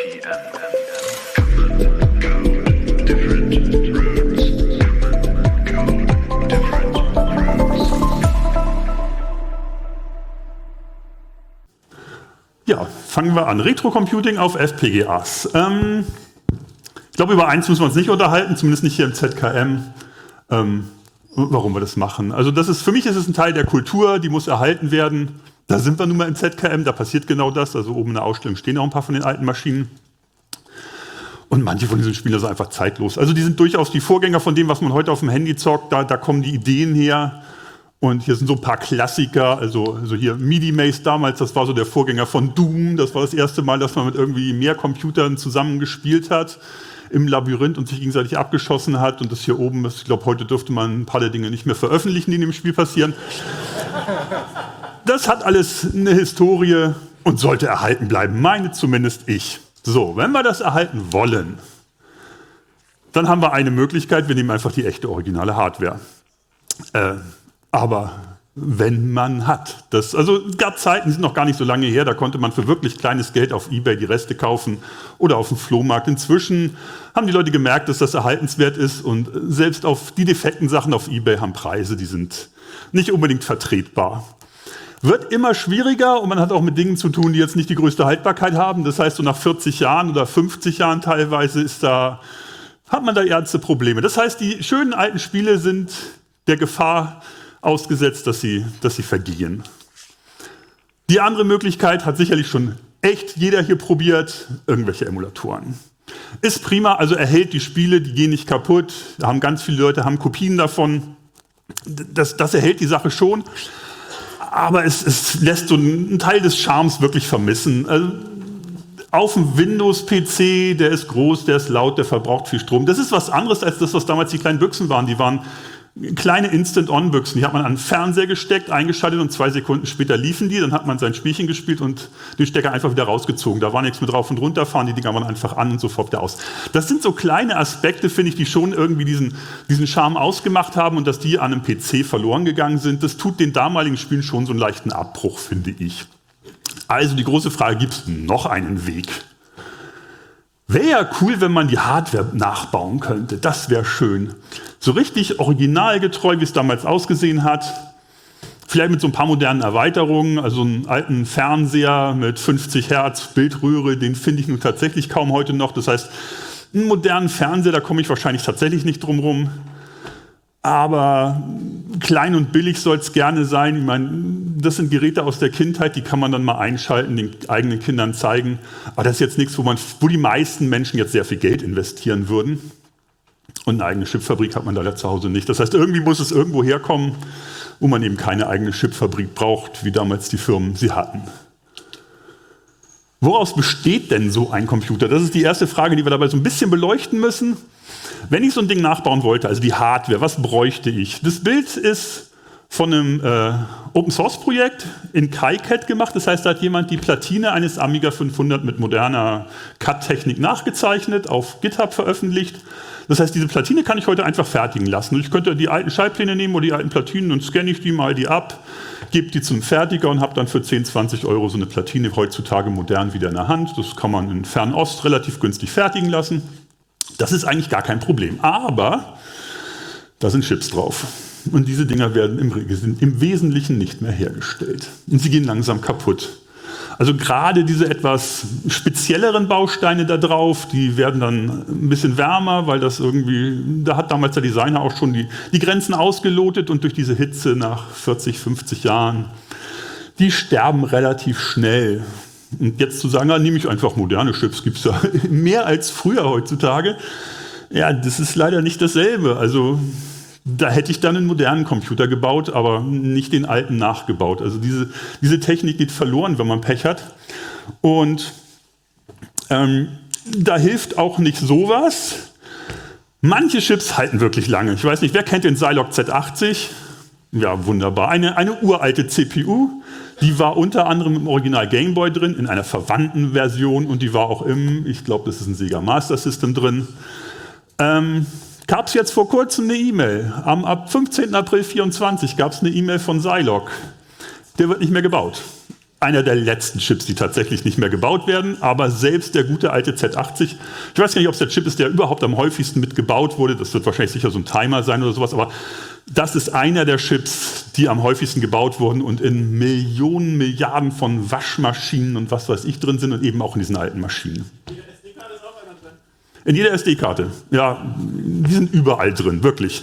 Ja, fangen wir an. Retrocomputing auf FPGAs. Ich glaube, über eins müssen wir uns nicht unterhalten, zumindest nicht hier im ZKM, warum wir das machen. Also für mich ist es ein Teil der Kultur, die muss erhalten werden. Da sind wir nun mal im ZKM, da passiert genau das. Also oben in der Ausstellung stehen auch ein paar von den alten Maschinen. Und manche von diesen Spielen sind einfach zeitlos. Also die sind durchaus die Vorgänger von dem, was man heute auf dem Handy zockt. Da kommen die Ideen her. Und hier sind so ein paar Klassiker, also hier MIDI Maze damals, das war so der Vorgänger von Doom. Das war das erste Mal, dass man mit irgendwie mehr Computern zusammen gespielt hat im Labyrinth und sich gegenseitig abgeschossen hat. Und das hier oben, ich glaube, heute dürfte man ein paar der Dinge nicht mehr veröffentlichen, die in dem Spiel passieren. Das hat alles eine Historie und sollte erhalten bleiben, meine zumindest ich. So, wenn wir das erhalten wollen, dann haben wir eine Möglichkeit, wir nehmen einfach die echte originale Hardware. Aber wenn man hat. Also es gab Zeiten, die sind noch gar nicht so lange her, da konnte man für wirklich kleines Geld auf eBay die Reste kaufen oder auf dem Flohmarkt. Inzwischen haben die Leute gemerkt, dass das erhaltenswert ist und selbst auf die defekten Sachen auf eBay haben Preise, die sind nicht unbedingt vertretbar. Wird immer schwieriger und man hat auch mit Dingen zu tun, die jetzt nicht die größte Haltbarkeit haben. Das heißt, so nach 40 Jahren oder 50 Jahren teilweise hat man da ernste Probleme. Das heißt, die schönen alten Spiele sind der Gefahr ausgesetzt, dass sie vergehen. Die andere Möglichkeit hat sicherlich schon echt jeder hier probiert, irgendwelche Emulatoren. Ist prima, also erhält die Spiele, die gehen nicht kaputt, ganz viele Leute haben Kopien davon. Das erhält die Sache schon, aber es lässt so einen Teil des Charmes wirklich vermissen. Also auf dem Windows-PC, der ist groß, der ist laut, der verbraucht viel Strom. Das ist was anderes als das, was damals die kleinen Büchsen waren. Die waren kleine Instant-On-Büchsen, die hat man an den Fernseher gesteckt, eingeschaltet und 2 Sekunden später liefen die, dann hat man sein Spielchen gespielt und den Stecker einfach wieder rausgezogen. Da war nichts mit rauf und runter fahren, die Dinger waren einfach an und sofort wieder aus. Das sind so kleine Aspekte, finde ich, die schon irgendwie diesen Charme ausgemacht haben und dass die an einem PC verloren gegangen sind, das tut den damaligen Spielen schon so einen leichten Abbruch, finde ich. Also die große Frage, gibt es noch einen Weg? Wäre ja cool, wenn man die Hardware nachbauen könnte. Das wäre schön. So richtig originalgetreu, wie es damals ausgesehen hat. Vielleicht mit so ein paar modernen Erweiterungen. Also einen alten Fernseher mit 50 Hertz Bildröhre, den finde ich nun tatsächlich kaum heute noch. Das heißt, einen modernen Fernseher, da komme ich wahrscheinlich tatsächlich nicht drum rum. Aber klein und billig soll es gerne sein. Ich meine, das sind Geräte aus der Kindheit, die kann man dann mal einschalten, den eigenen Kindern zeigen. Aber das ist jetzt nichts, wo die meisten Menschen jetzt sehr viel Geld investieren würden. Und eine eigene Chipfabrik hat man leider zu Hause nicht. Das heißt, irgendwie muss es irgendwo herkommen, wo man eben keine eigene Chipfabrik braucht, wie damals die Firmen sie hatten. Woraus besteht denn so ein Computer? Das ist die erste Frage, die wir dabei so ein bisschen beleuchten müssen. Wenn ich so ein Ding nachbauen wollte, also die Hardware, was bräuchte ich? Das Bild ist von einem Open-Source-Projekt in KiCad gemacht. Das heißt, da hat jemand die Platine eines Amiga 500 mit moderner CAD-Technik nachgezeichnet, auf GitHub veröffentlicht. Das heißt, diese Platine kann ich heute einfach fertigen lassen. Ich könnte die alten Schallpläne nehmen oder die alten Platinen und scanne ich die, mal die ab, gebe die zum Fertiger und habe dann für 10, 20 Euro so eine Platine heutzutage modern wieder in der Hand. Das kann man in Fernost relativ günstig fertigen lassen. Das ist eigentlich gar kein Problem. Aber da sind Chips drauf. Und diese Dinger werden im Wesentlichen nicht mehr hergestellt. Und sie gehen langsam kaputt. Also gerade diese etwas spezielleren Bausteine da drauf, die werden dann ein bisschen wärmer, weil da hat damals der Designer auch schon die Grenzen ausgelotet und durch diese Hitze nach 40, 50 Jahren, die sterben relativ schnell. Und jetzt zu sagen, nehme ich einfach moderne Chips, gibt es ja mehr als früher heutzutage. Ja, das ist leider nicht dasselbe. Also da hätte ich dann einen modernen Computer gebaut, aber nicht den alten nachgebaut. Also diese Technik geht verloren, wenn man Pech hat. Und da hilft auch nicht sowas. Manche Chips halten wirklich lange. Ich weiß nicht, wer kennt den Zilog Z80? Ja, wunderbar. Eine uralte CPU. Die war unter anderem im Original Game Boy drin, in einer verwandten Version und die war auch ich glaube, das ist ein Sega Master System drin. Gab es jetzt vor kurzem eine E-Mail. Ab 15. April 2024 gab es eine E-Mail von Zilog. Der wird nicht mehr gebaut. einer der letzten Chips, die tatsächlich nicht mehr gebaut werden, aber selbst der gute alte Z80, ich weiß gar nicht, ob es der Chip ist, der überhaupt am häufigsten mitgebaut wurde, das wird wahrscheinlich sicher so ein Timer sein oder sowas, aber das ist einer der Chips, die am häufigsten gebaut wurden und in Millionen, Milliarden von Waschmaschinen und was weiß ich drin sind und eben auch in diesen alten Maschinen. In jeder SD-Karte ist auch einer drin. In jeder SD-Karte, ja, die sind überall drin, wirklich.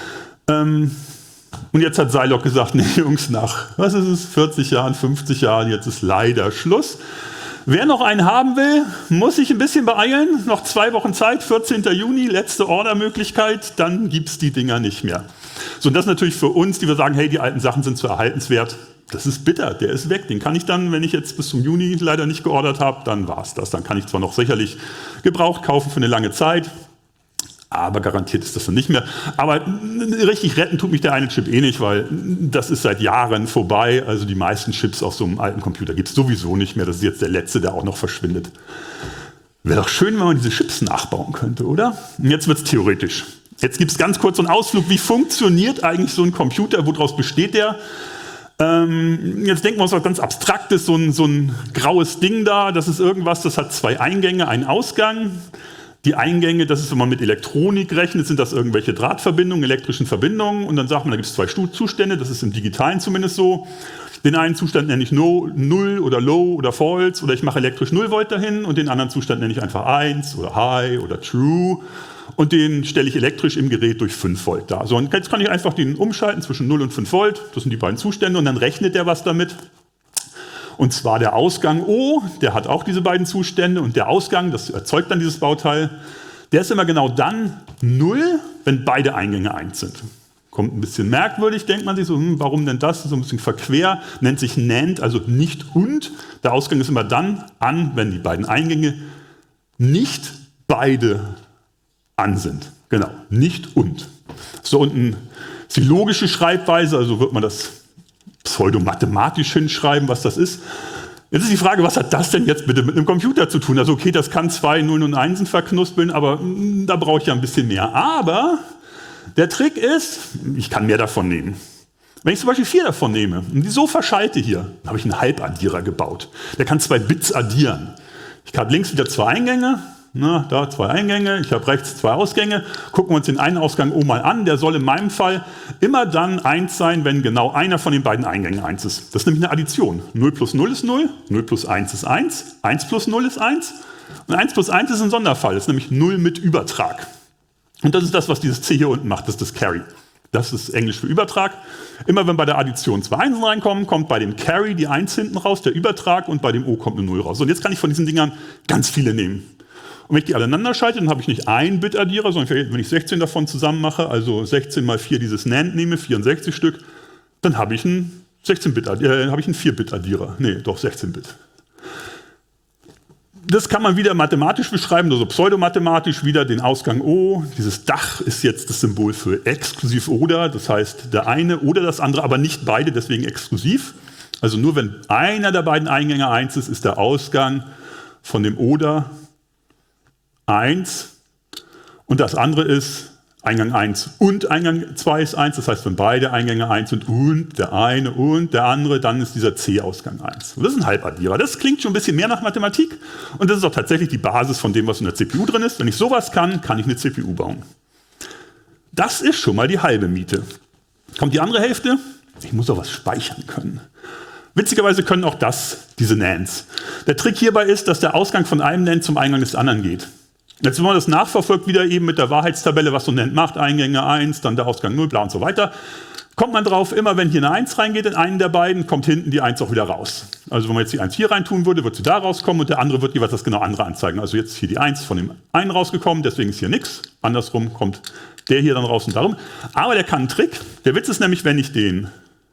Und jetzt hat Zylock gesagt, nee Jungs, nach, was ist es, 40 Jahren, 50 Jahren, jetzt ist leider Schluss. Wer noch einen haben will, muss sich ein bisschen beeilen. Noch 2 Wochen Zeit, 14. Juni, letzte Ordermöglichkeit, dann gibt es die Dinger nicht mehr. So, und das natürlich für uns, die wir sagen, hey, die alten Sachen sind so erhaltenswert. Das ist bitter, der ist weg. Den kann ich dann, wenn ich jetzt bis zum Juni leider nicht geordert habe, dann war es das. Dann kann ich zwar noch sicherlich gebraucht kaufen für eine lange Zeit, aber garantiert ist das dann nicht mehr. Aber richtig retten tut mich der eine Chip eh nicht, weil das ist seit Jahren vorbei. Also die meisten Chips auf so einem alten Computer gibt es sowieso nicht mehr. Das ist jetzt der letzte, der auch noch verschwindet. Wäre doch schön, wenn man diese Chips nachbauen könnte, oder? Und jetzt wird es theoretisch. Jetzt gibt es ganz kurz so einen Ausflug, wie funktioniert eigentlich so ein Computer, woraus besteht der? Jetzt denken wir uns was ganz Abstraktes, so ein graues Ding da, das ist irgendwas, das hat 2 Eingänge, einen Ausgang. Die Eingänge, das ist, wenn man mit Elektronik rechnet, sind das irgendwelche Drahtverbindungen, elektrischen Verbindungen und dann sagt man, da gibt es 2 Zustände, das ist im Digitalen zumindest so. Den einen Zustand nenne ich Null oder Low oder False oder ich mache elektrisch 0 Volt dahin und den anderen Zustand nenne ich einfach 1 oder High oder True und den stelle ich elektrisch im Gerät durch 5 Volt dar. So, und jetzt kann ich einfach den umschalten zwischen 0 und 5 Volt, das sind die beiden Zustände und dann rechnet der was damit. Und zwar der Ausgang O, der hat auch diese beiden Zustände und der Ausgang, das erzeugt dann dieses Bauteil, der ist immer genau dann 0, wenn beide Eingänge 1 sind. Kommt ein bisschen merkwürdig, denkt man sich so, warum denn das? So ein bisschen verquer, nennt sich NAND, also nicht und. Der Ausgang ist immer dann an, wenn die beiden Eingänge nicht beide an sind. Genau, nicht und. So unten ist die logische Schreibweise, also wird man das pseudomathematisch hinschreiben, was das ist. Jetzt ist die Frage, was hat das denn jetzt bitte mit einem Computer zu tun? Also okay, das kann 2 Nullen und Einsen verknuspeln, aber da brauche ich ja ein bisschen mehr. Aber der Trick ist, ich kann mehr davon nehmen. Wenn ich zum Beispiel 4 davon nehme und die so verschalte hier, dann habe ich einen Halbaddierer gebaut. Der kann 2 Bits addieren. Ich habe links wieder 2 Eingänge. Na, da 2 Eingänge, ich habe rechts 2 Ausgänge. Gucken wir uns den einen Ausgang O mal an. Der soll in meinem Fall immer dann 1 sein, wenn genau einer von den beiden Eingängen 1 ist. Das ist nämlich eine Addition. 0 plus 0 ist 0, 0 plus 1 ist 1, 1 plus 0 ist 1 und 1 plus 1 ist ein Sonderfall. Das ist nämlich 0 mit Übertrag. Und das ist das, was dieses C hier unten macht, das ist das Carry. Das ist Englisch für Übertrag. Immer wenn bei der Addition 2 Einsen reinkommen, kommt bei dem Carry die 1 hinten raus, der Übertrag, und bei dem O kommt eine 0 raus. Und jetzt kann ich von diesen Dingern ganz viele nehmen. Und wenn ich die aneinander schalte, dann habe ich nicht einen Bit-Addierer, sondern wenn ich 16 davon zusammen mache, also 16 mal 4 dieses NAND nehme, 64 Stück, dann habe ich einen 4-Bit-Addierer. Nee, doch 16-Bit. Das kann man wieder mathematisch beschreiben, also pseudomathematisch wieder den Ausgang O. Dieses Dach ist jetzt das Symbol für exklusiv oder, das heißt der eine oder das andere, aber nicht beide, deswegen exklusiv. Also nur wenn einer der beiden Eingänge 1 ist, ist der Ausgang von dem oder 1 und das andere ist Eingang 1 und Eingang 2 ist 1, das heißt, wenn beide Eingänge 1 sind und der eine und der andere, dann ist dieser C-Ausgang 1. Und das ist ein Halbaddierer. Das klingt schon ein bisschen mehr nach Mathematik und das ist auch tatsächlich die Basis von dem, was in der CPU drin ist. Wenn ich sowas kann, kann ich eine CPU bauen. Das ist schon mal die halbe Miete. Kommt die andere Hälfte? Ich muss auch was speichern können. Witzigerweise können auch diese NANDs. Der Trick hierbei ist, dass der Ausgang von einem NAND zum Eingang des anderen geht. Jetzt, wenn man das nachverfolgt, wieder eben mit der Wahrheitstabelle, was so ein NAND macht, Eingänge 1, dann der Ausgang 0, bla und so weiter, kommt man drauf, immer wenn hier eine 1 reingeht in einen der beiden, kommt hinten die 1 auch wieder raus. Also wenn man jetzt die 1 hier reintun würde, wird sie da rauskommen und der andere wird jeweils das genau andere anzeigen. Also jetzt ist hier die 1 von dem einen rausgekommen, deswegen ist hier nichts. Andersrum kommt der hier dann raus und darum. Aber der kann einen Trick. Der Witz ist nämlich, wenn ich den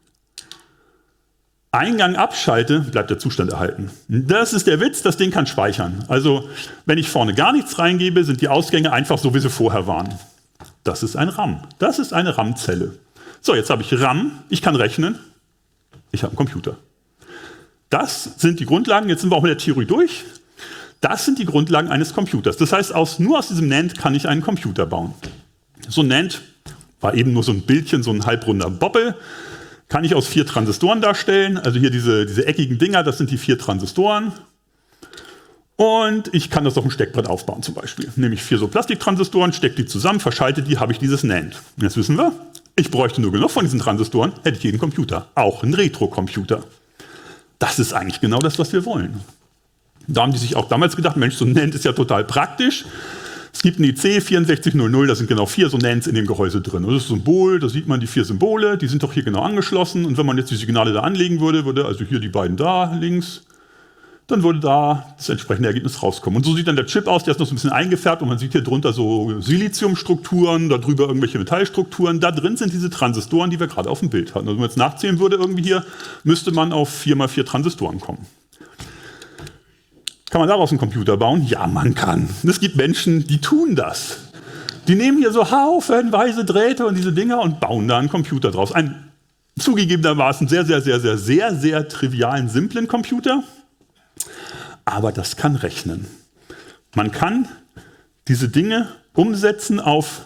Eingang abschalte, bleibt der Zustand erhalten. Das ist der Witz, das Ding kann speichern. Also wenn ich vorne gar nichts reingebe, sind die Ausgänge einfach so, wie sie vorher waren. Das ist ein RAM. Das ist eine RAM-Zelle. So, jetzt habe ich RAM, ich kann rechnen, ich habe einen Computer. Das sind die Grundlagen, jetzt sind wir auch mit der Theorie durch. Das sind die Grundlagen eines Computers. Das heißt, nur aus diesem NAND kann ich einen Computer bauen. So ein NAND war eben nur so ein Bildchen, so ein halbrunder Boppel. kann ich aus 4 Transistoren darstellen. Also hier diese eckigen Dinger, das sind die 4 Transistoren. Und ich kann das auf dem Steckbrett aufbauen zum Beispiel. Nehme ich 4 so Plastiktransistoren, stecke die zusammen, verschalte die, habe ich dieses NAND. Und jetzt wissen wir, ich bräuchte nur genug von diesen Transistoren, hätte ich jeden Computer. Auch einen Retro-Computer. Das ist eigentlich genau das, was wir wollen. Da haben die sich auch damals gedacht, Mensch, so ein NAND ist ja total praktisch. Es gibt ein IC 6400, da sind genau 4 so NANDs in dem Gehäuse drin. Und das ist ein Symbol, da sieht man die 4 Symbole, die sind doch hier genau angeschlossen. Und wenn man jetzt die Signale da anlegen würde, würde also hier die beiden da links, dann würde da das entsprechende Ergebnis rauskommen. Und so sieht dann der Chip aus, der ist noch so ein bisschen eingefärbt und man sieht hier drunter so Siliziumstrukturen, darüber irgendwelche Metallstrukturen. Da drin sind diese Transistoren, die wir gerade auf dem Bild hatten. Also wenn man jetzt nachzählen würde irgendwie hier, müsste man auf 4×4 Transistoren kommen. Kann man daraus einen Computer bauen? Ja, man kann. Es gibt Menschen, die tun das. Die nehmen hier so haufenweise Drähte und diese Dinger und bauen da einen Computer draus. Einen zugegebenermaßen sehr trivialen, simplen Computer. Aber das kann rechnen. Man kann diese Dinge umsetzen auf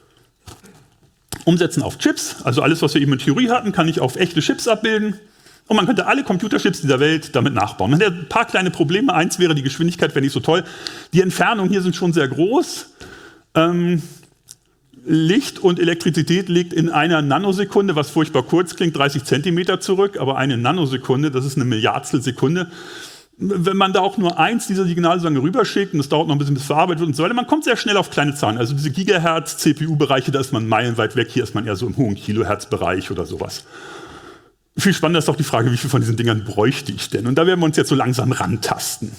Chips. Also alles, was wir eben in Theorie hatten, kann ich auf echte Chips abbilden. Und man könnte alle Computerchips dieser Welt damit nachbauen. Man hätte ein paar kleine Probleme. Eins wäre, die Geschwindigkeit wäre nicht so toll. Die Entfernungen hier sind schon sehr groß. Licht und Elektrizität liegt in einer Nanosekunde, was furchtbar kurz klingt, 30 Zentimeter zurück. Aber eine Nanosekunde, das ist eine Milliardstelsekunde. Wenn man da auch nur eins dieser Signale rüberschickt und es dauert noch ein bisschen, bis verarbeitet wird und so weiter, man kommt sehr schnell auf kleine Zahlen. Also diese Gigahertz-CPU-Bereiche, da ist man meilenweit weg. Hier ist man eher so im hohen Kilohertz-Bereich oder sowas. Viel spannender ist auch die Frage, wie viel von diesen Dingern bräuchte ich denn? Und da werden wir uns jetzt so langsam rantasten.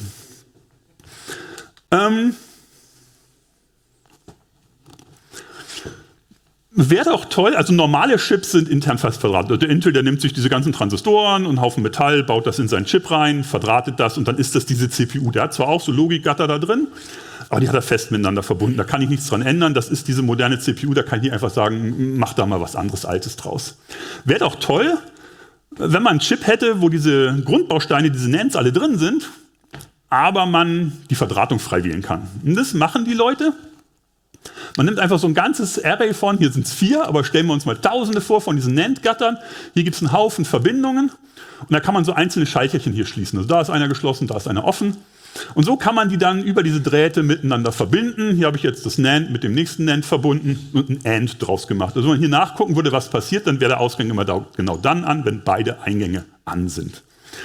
Wäre auch toll, also normale Chips sind intern fest verdrahtet. Der Intel, der nimmt sich diese ganzen Transistoren und einen Haufen Metall, baut das in seinen Chip rein, verdrahtet das und dann ist das diese CPU. Der hat zwar auch so Logikgatter da drin, aber die hat er fest miteinander verbunden. Da kann ich nichts dran ändern. Das ist diese moderne CPU, da kann ich nicht einfach sagen, mach da mal was anderes Altes draus. Wäre auch toll, wenn man einen Chip hätte, wo diese Grundbausteine, diese NANDs alle drin sind, aber man die Verdrahtung frei wählen kann. Und das machen die Leute. Man nimmt einfach so ein ganzes Array von, hier sind es 4, aber stellen wir uns mal Tausende vor von diesen NAND-Gattern. Hier gibt es einen Haufen Verbindungen und da kann man so einzelne Schalterchen hier schließen. Also da ist einer geschlossen, da ist einer offen. Und so kann man die dann über diese Drähte miteinander verbinden. Hier habe ich jetzt das NAND mit dem nächsten NAND verbunden und ein AND draus gemacht. Also wenn man hier nachgucken würde, was passiert, dann wäre der Ausgang immer genau dann an, wenn beide Eingänge an sind.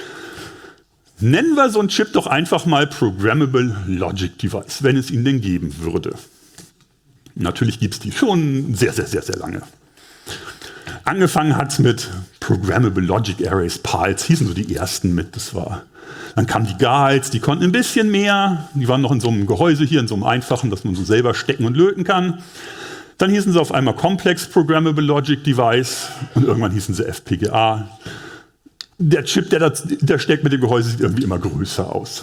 Nennen wir so einen Chip doch einfach mal Programmable Logic Device, wenn es ihn denn geben würde. Natürlich gibt es die schon sehr lange. Angefangen hat es mit Programmable Logic Arrays, PALs, hießen so die ersten mit. Dann kamen die GALs, die konnten ein bisschen mehr. Die waren noch in so einem Gehäuse hier, in so einem einfachen, dass man so selber stecken und löten kann. Dann hießen sie auf einmal Complex Programmable Logic Device und irgendwann hießen sie FPGA. Der Chip, der steckt mit dem Gehäuse, sieht irgendwie immer größer aus.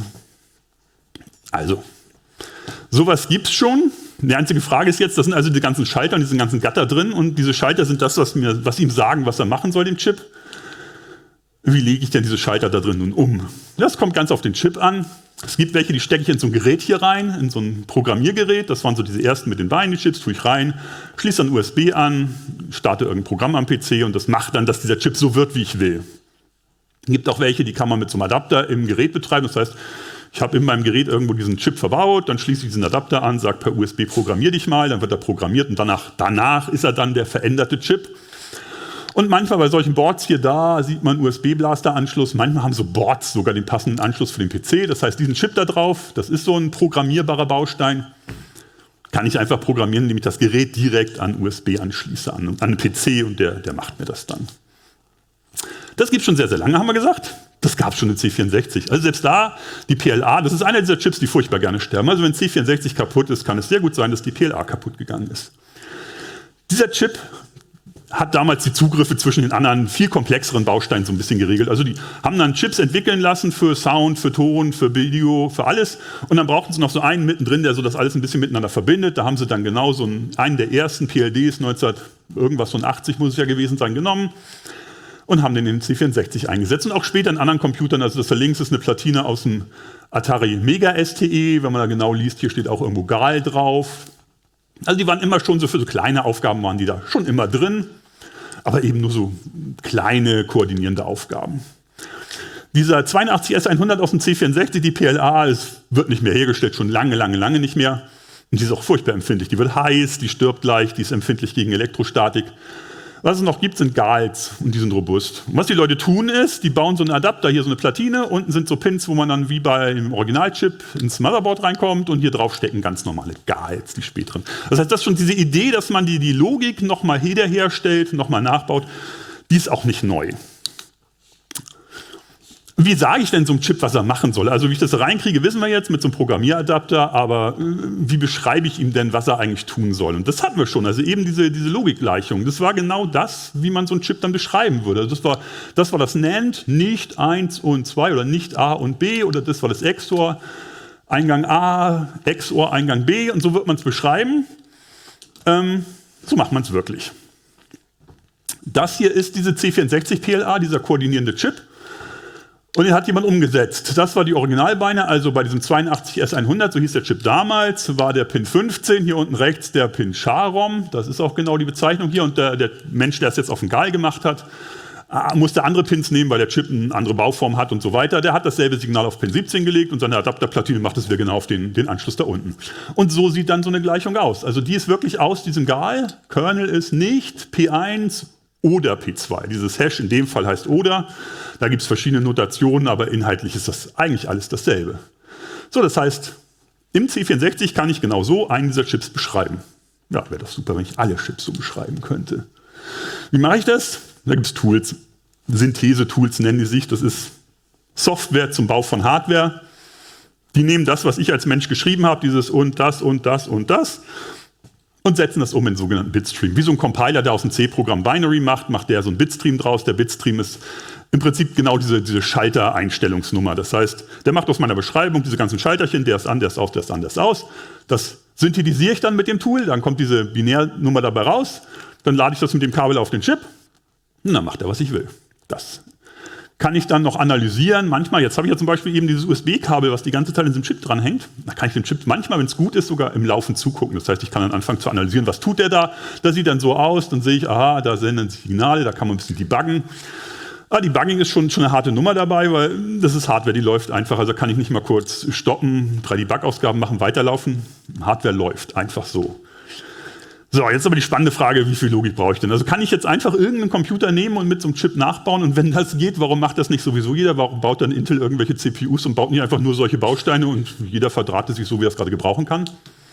Also, sowas gibt es schon. Die einzige Frage ist jetzt, das sind also die ganzen Schalter und diese ganzen Gatter drin und diese Schalter sind das, was ihm sagen, was er machen soll, dem Chip. Wie lege ich denn diese Schalter da drin nun um? Das kommt ganz auf den Chip an. Es gibt welche, die stecke ich in so ein Gerät hier rein, in so ein Programmiergerät. Das waren so diese ersten mit den Beinen, die Chips, tue ich rein, schließe dann USB an, starte irgendein Programm am PC und das macht dann, dass dieser Chip so wird, wie ich will. Es gibt auch welche, die kann man mit so einem Adapter im Gerät betreiben. Das heißt, ich habe in meinem Gerät irgendwo diesen Chip verbaut, dann schließe ich diesen Adapter an, sage per USB, programmier dich mal, dann wird er programmiert und danach ist er dann der veränderte Chip. Und manchmal bei solchen Boards hier, da sieht man USB-Blaster-Anschluss, manchmal haben so Boards sogar den passenden Anschluss für den PC, das heißt diesen Chip da drauf, das ist so ein programmierbarer Baustein, kann ich einfach programmieren, indem ich das Gerät direkt an USB anschließe, an einen PC und der macht mir das dann. Das gibt es schon sehr lange, haben wir gesagt. Das gab es schon in C64. Also selbst da, die PLA, das ist einer dieser Chips, die furchtbar gerne sterben. Also wenn C64 kaputt ist, kann es sehr gut sein, dass die PLA kaputt gegangen ist. Dieser Chip hat damals die Zugriffe zwischen den anderen viel komplexeren Bausteinen so ein bisschen geregelt. Also die haben dann Chips entwickeln lassen für Sound, für Ton, für Video, für alles. Und dann brauchten sie noch so einen mittendrin, der so das alles ein bisschen miteinander verbindet. Da haben sie dann genau so einen der ersten PLDs, 1980 muss es ja gewesen sein, genommen. Und haben den in den C64 eingesetzt. Und auch später in anderen Computern, also das da links ist eine Platine aus dem Atari Mega STE, wenn man da genau liest, hier steht auch irgendwo GAL drauf. Also die waren immer schon so für so kleine Aufgaben waren die da schon immer drin. aber eben nur so kleine koordinierende Aufgaben. Dieser 82S100 aus dem C64, die PLA, wird nicht mehr hergestellt, schon lange nicht mehr. Und die ist auch furchtbar empfindlich. Die wird heiß, die stirbt leicht, die ist empfindlich gegen Elektrostatik. Was es noch gibt, sind GALs und die sind robust. Und was die Leute tun ist, die bauen so einen Adapter, hier so eine Platine, unten sind so Pins, wo man dann wie beim Originalchip ins Motherboard reinkommt und hier drauf stecken ganz normale GALs, die späteren. Das heißt, das ist schon diese Idee, dass man die Logik nochmal wiederherstellt, nochmal nachbaut, die ist auch nicht neu. Wie sage ich denn so einem Chip, was er machen soll? Also wie ich das reinkriege, wissen wir jetzt mit so einem Programmieradapter, aber wie beschreibe ich ihm denn, was er eigentlich tun soll? Und das hatten wir schon, also eben diese Logikgleichung. Das war genau das, wie man so einen Chip dann beschreiben würde. Also das war das NAND, nicht 1 und 2 oder nicht A und B, oder das war das XOR, Eingang A, XOR, Eingang B, und so wird man es beschreiben. So macht man es wirklich. Das hier ist diese C64 PLA, dieser koordinierende Chip. Und den hat jemand umgesetzt. Das war die Originalbeine, also bei diesem 82S100, so hieß der Chip damals, war der Pin 15, hier unten rechts der Pin SHA-ROM, das ist auch genau die Bezeichnung hier, und der Mensch, der es jetzt auf den GAL gemacht hat, musste andere Pins nehmen, weil der Chip eine andere Bauform hat und so weiter. Der hat dasselbe Signal auf Pin 17 gelegt und seine Adapterplatine macht es wieder genau auf den Anschluss da unten. Und so sieht dann so eine Gleichung aus. Also die ist wirklich aus diesem GAL, Kernel ist nicht P1 oder P2. Dieses Hash in dem Fall heißt oder. Da gibt es verschiedene Notationen, aber inhaltlich ist das eigentlich alles dasselbe. So, das heißt, im C64 kann ich genau so einen dieser Chips beschreiben. Ja, wäre das super, wenn ich alle Chips so beschreiben könnte. Wie mache ich das? Da gibt es Tools. Synthese-Tools nennen die sich. Das ist Software zum Bau von Hardware. Die nehmen das, was ich als Mensch geschrieben habe, dieses und das und das und das, und setzen das um in einen sogenannten Bitstream. Wie so ein Compiler, der aus dem C-Programm Binary macht der so einen Bitstream draus. Der Bitstream ist im Prinzip genau diese Schaltereinstellungsnummer. Das heißt, der macht aus meiner Beschreibung diese ganzen Schalterchen, der ist an, der ist auf, der ist an, der ist aus. Das synthetisiere ich dann mit dem Tool, dann kommt diese Binärnummer dabei raus, dann lade ich das mit dem Kabel auf den Chip und dann macht er, was ich will. Das kann ich dann noch analysieren. Manchmal, jetzt habe ich ja zum Beispiel eben dieses USB-Kabel, was die ganze Zeit in diesem Chip dranhängt. Da kann ich dem Chip manchmal, wenn es gut ist, sogar im Laufen zugucken. Das heißt, ich kann dann anfangen zu analysieren, was tut der da. Das sieht dann so aus, dann sehe ich, aha, da senden sich Signale, da kann man ein bisschen debuggen. Debugging ist schon eine harte Nummer dabei, weil das ist Hardware, die läuft einfach. Also kann ich nicht mal kurz stoppen, 3 Debug-Ausgaben machen, weiterlaufen. Hardware läuft einfach so. So, jetzt aber die spannende Frage, wie viel Logik brauche ich denn? Also kann ich jetzt einfach irgendeinen Computer nehmen und mit so einem Chip nachbauen? Und wenn das geht, warum macht das nicht sowieso jeder? Warum baut dann Intel irgendwelche CPUs und baut nicht einfach nur solche Bausteine und jeder verdrahtet sich so, wie er es gerade gebrauchen kann?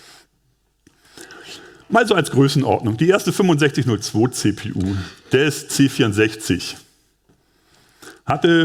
Mal so als Größenordnung. Die erste 6502 CPU, der ist C64. Hatte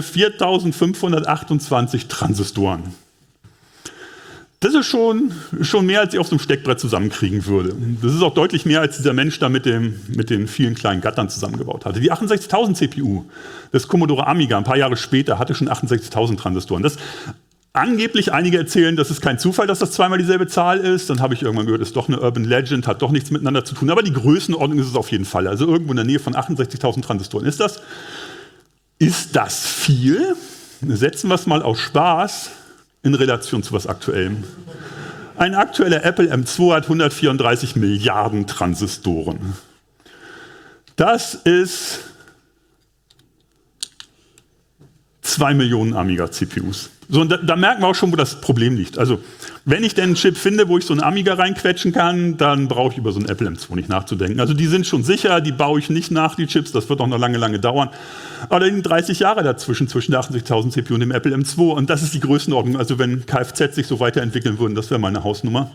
4528 Transistoren. Das ist schon mehr, als ich auf so einem Steckbrett zusammenkriegen würde. Das ist auch deutlich mehr, als dieser Mensch da mit den vielen kleinen Gattern zusammengebaut hatte. Die 68000 CPU, das Commodore Amiga, ein paar Jahre später, hatte schon 68000 Transistoren. Das angeblich einige erzählen, das ist kein Zufall, dass das zweimal dieselbe Zahl ist. Dann habe ich irgendwann gehört, das ist doch eine Urban Legend, hat doch nichts miteinander zu tun. Aber die Größenordnung ist es auf jeden Fall. Also irgendwo in der Nähe von 68.000 Transistoren ist das. Ist das viel? Setzen wir es mal aus Spaß in Relation zu was Aktuellem. Ein aktueller Apple M2 hat 134 Milliarden Transistoren. Das ist 2 Millionen Amiga-CPUs. So, und da merken wir auch schon, wo das Problem liegt. Also, wenn ich denn einen Chip finde, wo ich so einen Amiga reinquetschen kann, dann brauche ich über so einen Apple M2 nicht nachzudenken. Also, die sind schon sicher, die baue ich nicht nach, die Chips, das wird auch noch lange dauern. Aber da liegen 30 Jahre dazwischen, zwischen der 80.000 CPU und dem Apple M2. Und das ist die Größenordnung. Also, wenn Kfz sich so weiterentwickeln würden, das wäre meine Hausnummer.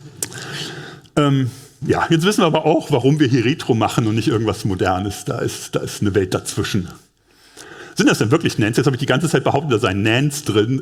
Ja, jetzt wissen wir aber auch, warum wir hier Retro machen und nicht irgendwas Modernes. Da ist eine Welt dazwischen. Sind das denn wirklich NANDs? Jetzt habe ich die ganze Zeit behauptet, da seien NANDs drin.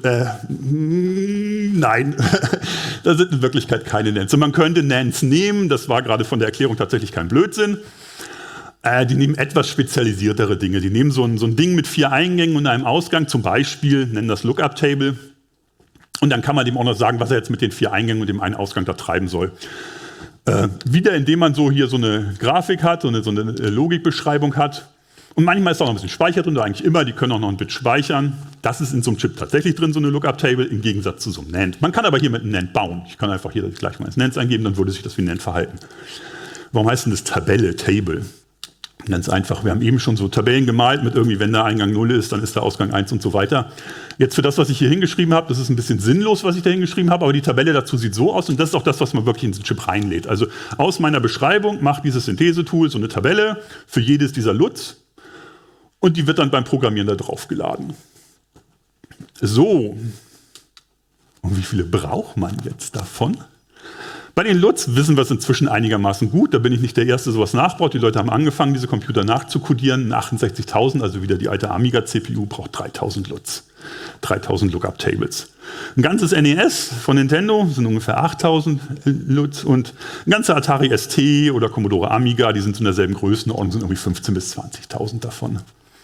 Nein, da sind in Wirklichkeit keine NANDs. Und man könnte NANDs nehmen, das war gerade von der Erklärung tatsächlich kein Blödsinn. Die nehmen etwas spezialisiertere Dinge. Die nehmen so ein Ding mit 4 Eingängen und einem Ausgang, zum Beispiel, nennen das Lookup-Table. Und dann kann man dem auch noch sagen, was er jetzt mit den 4 Eingängen und dem einen Ausgang da treiben soll. Wieder indem man so hier so eine Grafik hat, so eine Logikbeschreibung hat. Und manchmal ist da noch ein bisschen Speicher drin, oder eigentlich immer, die können auch noch ein Bit speichern. Das ist in so einem Chip tatsächlich drin, so eine Lookup-Table, im Gegensatz zu so einem NAND. Man kann aber hier mit einem NAND bauen. Ich kann einfach hier die Gleichung eines NANDs eingeben, dann würde sich das wie NAND verhalten. Warum heißt denn das Tabelle, Table? Ganz einfach, wir haben eben schon so Tabellen gemalt mit irgendwie, wenn der Eingang 0 ist, dann ist der Ausgang 1 und so weiter. Jetzt für das, was ich hier hingeschrieben habe, das ist ein bisschen sinnlos, was ich da hingeschrieben habe, aber die Tabelle dazu sieht so aus und das ist auch das, was man wirklich in den Chip reinlädt. Also aus meiner Beschreibung macht dieses Synthese-Tool so eine Tabelle für jedes dieser LUTs und die wird dann beim Programmieren da drauf geladen. So, und wie viele braucht man jetzt davon? Bei den LUTs wissen wir es inzwischen einigermaßen gut. Da bin ich nicht der Erste, der sowas nachbaut. Die Leute haben angefangen, diese Computer nachzukodieren. Ein 68.000, also wieder die alte Amiga-CPU, braucht 3.000 LUTs. 3.000 Lookup-Tables. Ein ganzes NES von Nintendo sind ungefähr 8.000 LUTs. Und ein ganzer Atari ST oder Commodore Amiga, die sind in derselben Größenordnung, sind irgendwie 15.000 bis 20.000 davon.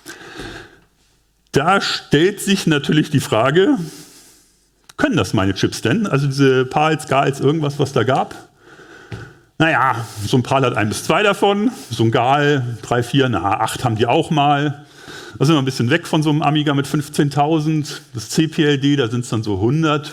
Da stellt sich natürlich die Frage, können das meine Chips denn? Also diese PALs, GALs, irgendwas, was da gab? Naja, so ein PAL hat 1 bis 2 davon, so ein GAL 3, 4, 8 haben die auch mal. Da sind wir ein bisschen weg von so einem Amiga mit 15.000. Das CPLD, da sind es dann so 100.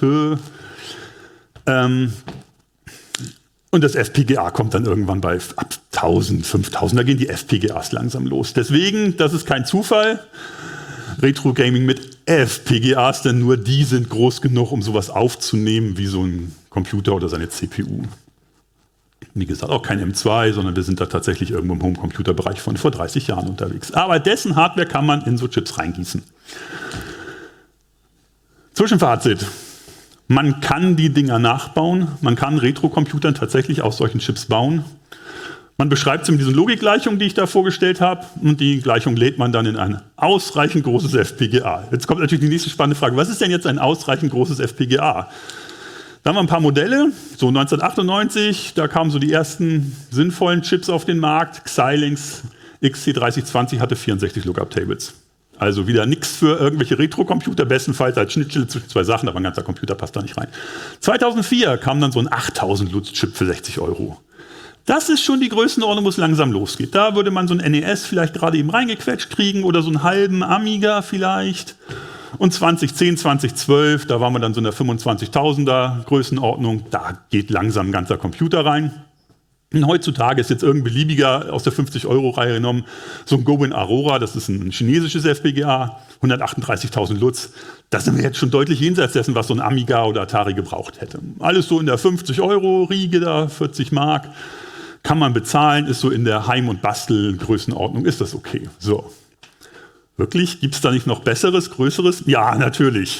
Und das FPGA kommt dann irgendwann bei ab 1000, 5000. Da gehen die FPGAs langsam los. Deswegen, das ist kein Zufall, Retro-Gaming mit FPGAs, denn nur die sind groß genug, um sowas aufzunehmen wie so ein Computer oder seine CPU. Wie gesagt, auch kein M2, sondern wir sind da tatsächlich irgendwo im Home-Computer-Bereich von vor 30 Jahren unterwegs. Aber dessen Hardware kann man in so Chips reingießen. Zwischenfazit. Man kann die Dinger nachbauen. Man kann Retro-Computern tatsächlich aus solchen Chips bauen. Man beschreibt sie mit diesen Logikgleichungen, die ich da vorgestellt habe, und die Gleichung lädt man dann in ein ausreichend großes FPGA. Jetzt kommt natürlich die nächste spannende Frage, was ist denn jetzt ein ausreichend großes FPGA? Da haben wir ein paar Modelle, so 1998, da kamen so die ersten sinnvollen Chips auf den Markt. Xilinx XC3020 hatte 64 Lookup-Tables. Also wieder nichts für irgendwelche Retro-Computer, bestenfalls als Schnittstelle zwischen zwei Sachen, aber ein ganzer Computer passt da nicht rein. 2004 kam dann so ein 8000 Lutz-Chip für 60 €. Das ist schon die Größenordnung, wo es langsam losgeht. Da würde man so ein NES vielleicht gerade eben reingequetscht kriegen oder so einen halben Amiga vielleicht. Und 2010, 2012, da waren wir dann so in der 25.000er Größenordnung. Da geht langsam ein ganzer Computer rein. Und heutzutage ist jetzt irgendein beliebiger aus der 50-Euro-Reihe genommen, so ein Gowin Aurora, das ist ein chinesisches FPGA, 138.000 Lutz. Das sind wir jetzt schon deutlich jenseits dessen, was so ein Amiga oder Atari gebraucht hätte. Alles so in der 50-Euro-Riege, da 40 Mark. Kann man bezahlen, ist so in der Heim- und Bastel-Größenordnung, ist das okay. So. Wirklich? Gibt es da nicht noch Besseres, Größeres? Ja, natürlich.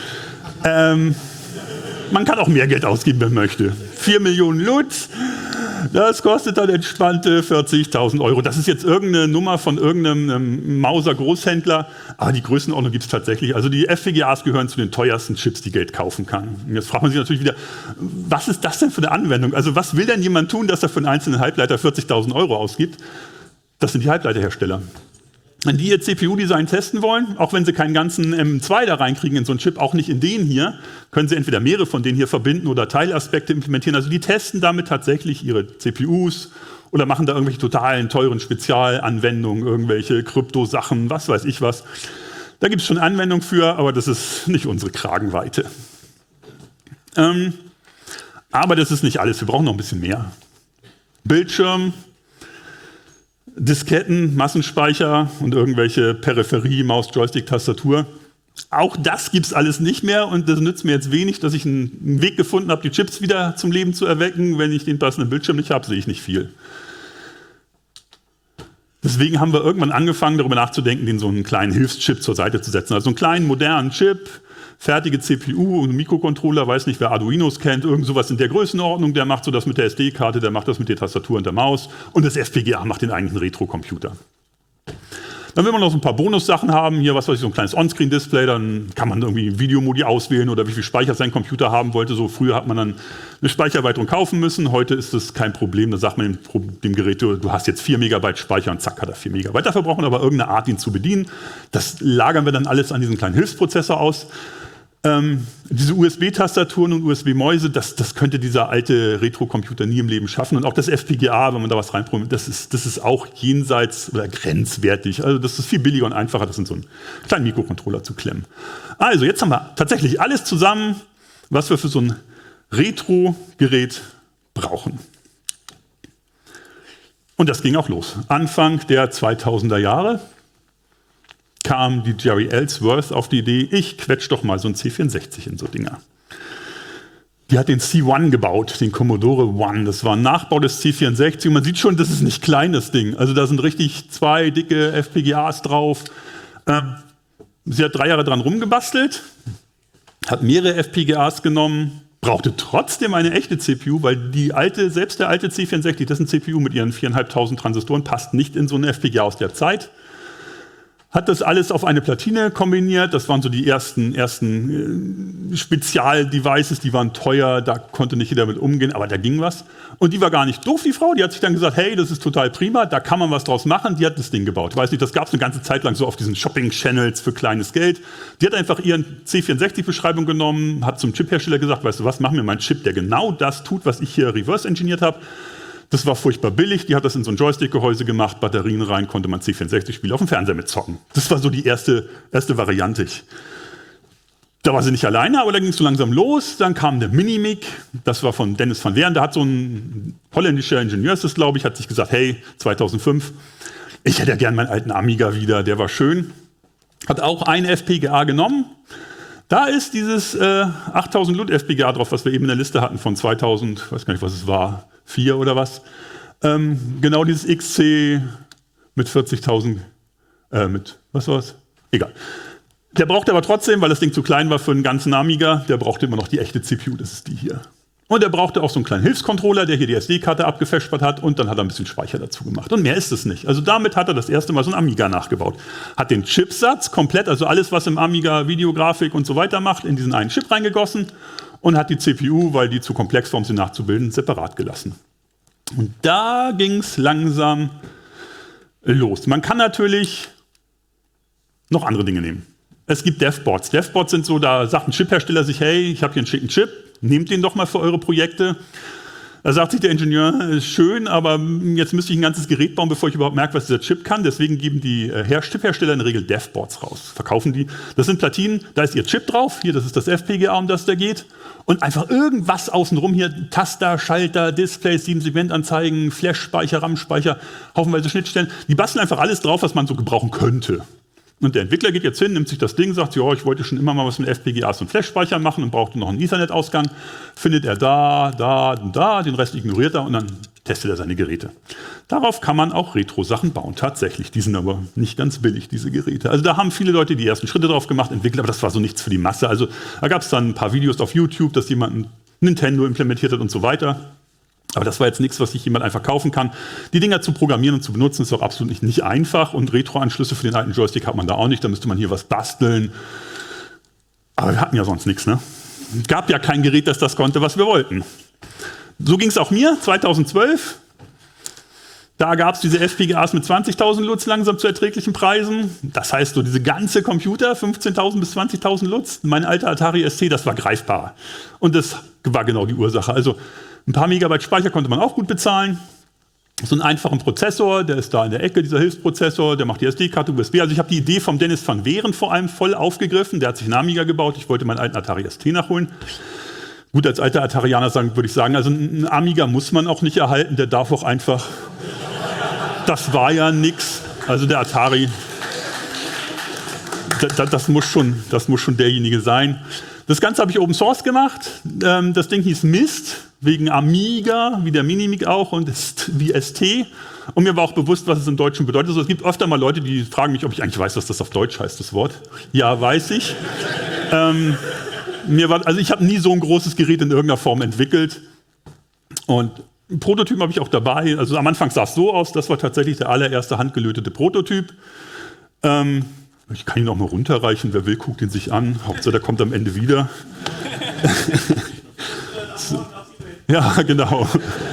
Man kann auch mehr Geld ausgeben, wenn man möchte. 4 Millionen Lutz, das kostet dann entspannte 40.000 €. Das ist jetzt irgendeine Nummer von irgendeinem Mauser-Großhändler, aber die Größenordnung gibt es tatsächlich. Also die FPGAs gehören zu den teuersten Chips, die Geld kaufen kann. Und jetzt fragt man sich natürlich wieder, was ist das denn für eine Anwendung? Also was will denn jemand tun, dass er für einen einzelnen Halbleiter 40.000 € ausgibt? Das sind die Halbleiterhersteller. Wenn die ihr CPU-Design testen wollen, auch wenn sie keinen ganzen M2 da reinkriegen in so einen Chip, auch nicht in den hier, können sie entweder mehrere von denen hier verbinden oder Teilaspekte implementieren. Also die testen damit tatsächlich ihre CPUs oder machen da irgendwelche totalen, teuren Spezialanwendungen, irgendwelche Krypto-Sachen, was weiß ich was. Da gibt es schon Anwendungen für, aber das ist nicht unsere Kragenweite. Aber das ist nicht alles, wir brauchen noch ein bisschen mehr. Bildschirm, Disketten, Massenspeicher und irgendwelche Peripherie, Maus, Joystick, Tastatur. Auch das gibt es alles nicht mehr und das nützt mir jetzt wenig, dass ich einen Weg gefunden habe, die Chips wieder zum Leben zu erwecken. Wenn ich den passenden Bildschirm nicht habe, sehe ich nicht viel. Deswegen haben wir irgendwann angefangen, darüber nachzudenken, den so einen kleinen Hilfschip zur Seite zu setzen. Also einen kleinen, modernen Chip, fertige CPU und Mikrocontroller, weiß nicht, wer Arduinos kennt, irgend sowas in der Größenordnung, der macht so das mit der SD-Karte, der macht das mit der Tastatur und der Maus und das FPGA macht den eigentlichen Retro-Computer. Dann will man noch so ein paar Bonussachen haben, hier was weiß ich, so ein kleines On-Screen-Display, dann kann man irgendwie Videomodi auswählen oder wie viel Speicher sein Computer haben wollte. So früher hat man dann eine Speichererweiterung kaufen müssen, heute ist das kein Problem, da sagt man dem Gerät, du hast jetzt 4 Megabyte Speicher und zack hat er 4 Megabyte. Dafür braucht man aber irgendeine Art, ihn zu bedienen. Das lagern wir dann alles an diesen kleinen Hilfsprozessor aus. Diese USB-Tastaturen und USB-Mäuse, das könnte dieser alte Retro-Computer nie im Leben schaffen. Und auch das FPGA, wenn man da was reinprogrammiert, das ist auch jenseits oder grenzwertig. Also das ist viel billiger und einfacher, das in so einen kleinen Mikrocontroller zu klemmen. Also jetzt haben wir tatsächlich alles zusammen, was wir für so ein Retro-Gerät brauchen. Und das ging auch los. Anfang der 2000er Jahre kam die Jerry Ellsworth auf die Idee, ich quetsch doch mal so ein C64 in so Dinger. Die hat den C1 gebaut, den Commodore One. Das war ein Nachbau des C64. Und man sieht schon, das ist nicht klein, das Ding. Also da sind richtig 2 dicke FPGAs drauf. Sie hat 3 Jahre dran rumgebastelt, hat mehrere FPGAs genommen, brauchte trotzdem eine echte CPU, weil selbst der alte C64, das ist ein CPU mit ihren 4.500 Transistoren, passt nicht in so eine FPGA aus der Zeit. Hat das alles auf eine Platine kombiniert. Das waren so die ersten Spezialdevices, die waren teuer, da konnte nicht jeder mit umgehen, aber da ging was. Und die war gar nicht doof, die Frau. Die hat sich dann gesagt, hey, das ist total prima, da kann man was draus machen. Die hat das Ding gebaut. Ich weiß nicht, das gab es eine ganze Zeit lang so auf diesen Shopping-Channels für kleines Geld. Die hat einfach ihren C64-Beschreibung genommen, hat zum Chiphersteller gesagt, weißt du was, mach mir meinen Chip, der genau das tut, was ich hier reverse-engineert habe. Das war furchtbar billig, die hat das in so ein Joystick-Gehäuse gemacht, Batterien rein, konnte man C64-Spiele auf dem Fernseher mit zocken. Das war so die erste Variante. Da war sie nicht alleine, aber da ging es so langsam los. Dann kam der Minimic, das war von Dennis van Weeren, da hat so ein holländischer Ingenieur, ist das glaube ich, hat sich gesagt, hey, 2005, ich hätte ja gern meinen alten Amiga wieder, der war schön. Hat auch eine FPGA genommen. Da ist dieses 8000 Lut FPGA drauf, was wir eben in der Liste hatten von 2000, weiß gar nicht, was es war, 4 oder was. Genau dieses XC mit 40.000, was war's? Egal. Der brauchte aber trotzdem, weil das Ding zu klein war für einen ganzen Amiga, der brauchte immer noch die echte CPU, das ist die hier. Und er brauchte auch so einen kleinen Hilfscontroller, der hier die SD-Karte abgefespert hat und dann hat er ein bisschen Speicher dazu gemacht. Und mehr ist es nicht. Also damit hat er das erste Mal so ein Amiga nachgebaut. Hat den Chipsatz komplett, also alles, was im Amiga Videografik und so weiter macht, in diesen einen Chip reingegossen und hat die CPU, weil die zu komplex war, um sie nachzubilden, separat gelassen. Und da ging es langsam los. Man kann natürlich noch andere Dinge nehmen. Es gibt Devboards. Devboards sind so, da sagt ein Chiphersteller sich, hey, ich habe hier einen schicken Chip, nehmt den doch mal für eure Projekte. Da sagt sich der Ingenieur, ist schön, aber jetzt müsste ich ein ganzes Gerät bauen, bevor ich überhaupt merke, was dieser Chip kann. Deswegen geben die Chiphersteller in der Regel Devboards raus, verkaufen die. Das sind Platinen, da ist ihr Chip drauf, hier, das ist das FPGA, um das da geht. Und einfach irgendwas außenrum hier, Taster, Schalter, Displays, 7-Segmentanzeigen, Flash-Speicher, RAM-Speicher, haufenweise Schnittstellen. Die basteln einfach alles drauf, was man so gebrauchen könnte. Und der Entwickler geht jetzt hin, nimmt sich das Ding, sagt, ja, ich wollte schon immer mal was mit FPGAs und Flash-Speicher machen und brauchte noch einen Ethernet-Ausgang. Findet er da, den Rest ignoriert er und dann testet er seine Geräte. Darauf kann man auch Retro-Sachen bauen, tatsächlich. Die sind aber nicht ganz billig, diese Geräte. Also da haben viele Leute die ersten Schritte drauf gemacht, entwickelt, aber das war so nichts für die Masse. Also da gab es dann ein paar Videos auf YouTube, dass jemand ein Nintendo implementiert hat und so weiter. Aber das war jetzt nichts, was sich jemand einfach kaufen kann. Die Dinger zu programmieren und zu benutzen ist auch absolut nicht einfach. Und Retro-Anschlüsse für den alten Joystick hat man da auch nicht. Da müsste man hier was basteln. Aber wir hatten ja sonst nichts, ne? Es gab ja kein Gerät, das konnte, was wir wollten. So ging es auch mir, 2012. Da gab es diese FPGAs mit 20.000 Lutz langsam zu erträglichen Preisen. Das heißt, so diese ganze Computer, 15.000 bis 20.000 Lutz, mein alter Atari ST, das war greifbar. Und das war genau die Ursache. Also ein paar Megabyte Speicher konnte man auch gut bezahlen. So einen einfachen Prozessor, der ist da in der Ecke, dieser Hilfsprozessor, der macht die SD-Karte, USB. Also ich habe die Idee vom Dennis van Weeren vor allem voll aufgegriffen. Der hat sich einen Amiga gebaut, ich wollte meinen alten Atari ST nachholen. Gut, als alter Atarianer würde ich sagen, also ein Amiga muss man auch nicht erhalten, der darf auch einfach, das war ja nix. Also der Atari, das muss schon derjenige sein. Das Ganze habe ich Open Source gemacht. Das Ding hieß Mist, wegen Amiga, wie der Minimic auch und wie ST. Und mir war auch bewusst, was es im Deutschen bedeutet. Also es gibt öfter mal Leute, die fragen mich, ob ich eigentlich weiß, was das auf Deutsch heißt, das Wort. Ja, weiß ich. Ich habe nie so ein großes Gerät in irgendeiner Form entwickelt. Und einen Prototypen habe ich auch dabei. Also am Anfang sah es so aus, das war tatsächlich der allererste handgelötete Prototyp. Ich kann ihn auch mal runterreichen, wer will, guckt ihn sich an. Hauptsache, der kommt am Ende wieder. So. Ja, genau.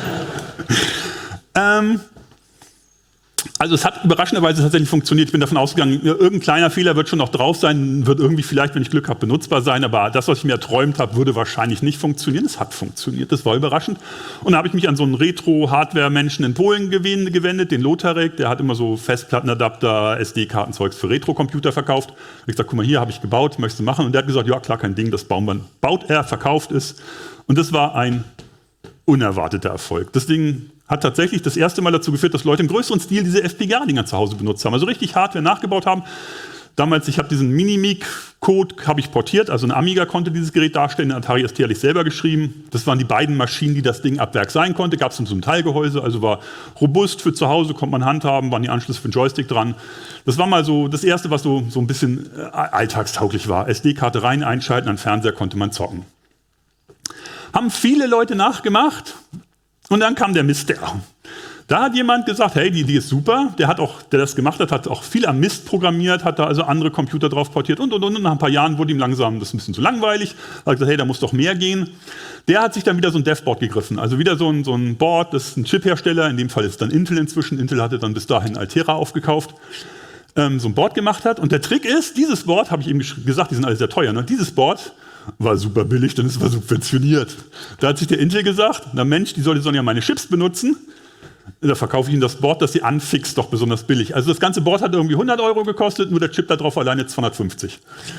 Also es hat überraschenderweise tatsächlich funktioniert. Ich bin davon ausgegangen, irgendein kleiner Fehler wird schon noch drauf sein, wird irgendwie vielleicht, wenn ich Glück habe, benutzbar sein, aber das, was ich mir erträumt habe, würde wahrscheinlich nicht funktionieren. Es hat funktioniert, das war überraschend. Und da habe ich mich an so einen Retro-Hardware-Menschen in Polen gewendet, den Lotarek, der hat immer so Festplattenadapter, SD-Kartenzeugs für Retro-Computer verkauft. Und ich gesagt, guck mal hier, habe ich gebaut, möchtest du machen? Und der hat gesagt, ja klar, kein Ding, das baut er, verkauft es. Und das war ein unerwarteter Erfolg. Das Ding hat tatsächlich das erste Mal dazu geführt, dass Leute im größeren Stil diese FPGA-Dinger zu Hause benutzt haben. Also richtig Hardware nachgebaut haben. Damals, ich habe diesen Minimic-Code portiert, also ein Amiga konnte dieses Gerät darstellen, den Atari ST hatte ich selber geschrieben. Das waren die beiden Maschinen, die das Ding ab Werk sein konnte. Gab es so ein Teilgehäuse, also war robust für zu Hause, konnte man handhaben, waren die Anschlüsse für den Joystick dran. Das war mal so das Erste, was so ein bisschen alltagstauglich war. SD-Karte rein, einschalten, an den Fernseher konnte man zocken. Haben viele Leute nachgemacht und dann kam der Mist. Da hat jemand gesagt, hey, die Idee ist super. Der das gemacht hat, hat auch viel am Mist programmiert, hat da also andere Computer drauf portiert und. Nach ein paar Jahren wurde ihm langsam das ein bisschen zu langweilig. Hat gesagt, hey, da muss doch mehr gehen. Der hat sich dann wieder so ein Devboard gegriffen. Also wieder so ein Board, das ist ein Chiphersteller, in dem Fall ist dann Intel inzwischen. Intel hatte dann bis dahin Altera aufgekauft. So ein Board gemacht hat. Und der Trick ist, dieses Board, habe ich eben gesagt, die sind alle sehr teuer, ne? Dieses Board war super billig, denn es war subventioniert. Da hat sich der Intel gesagt, na Mensch, die sollen ja meine Chips benutzen. Da verkaufe ich Ihnen das Board, das Sie anfixt, doch besonders billig. Also das ganze Board hat irgendwie 100 € gekostet, nur der Chip da drauf alleine 250.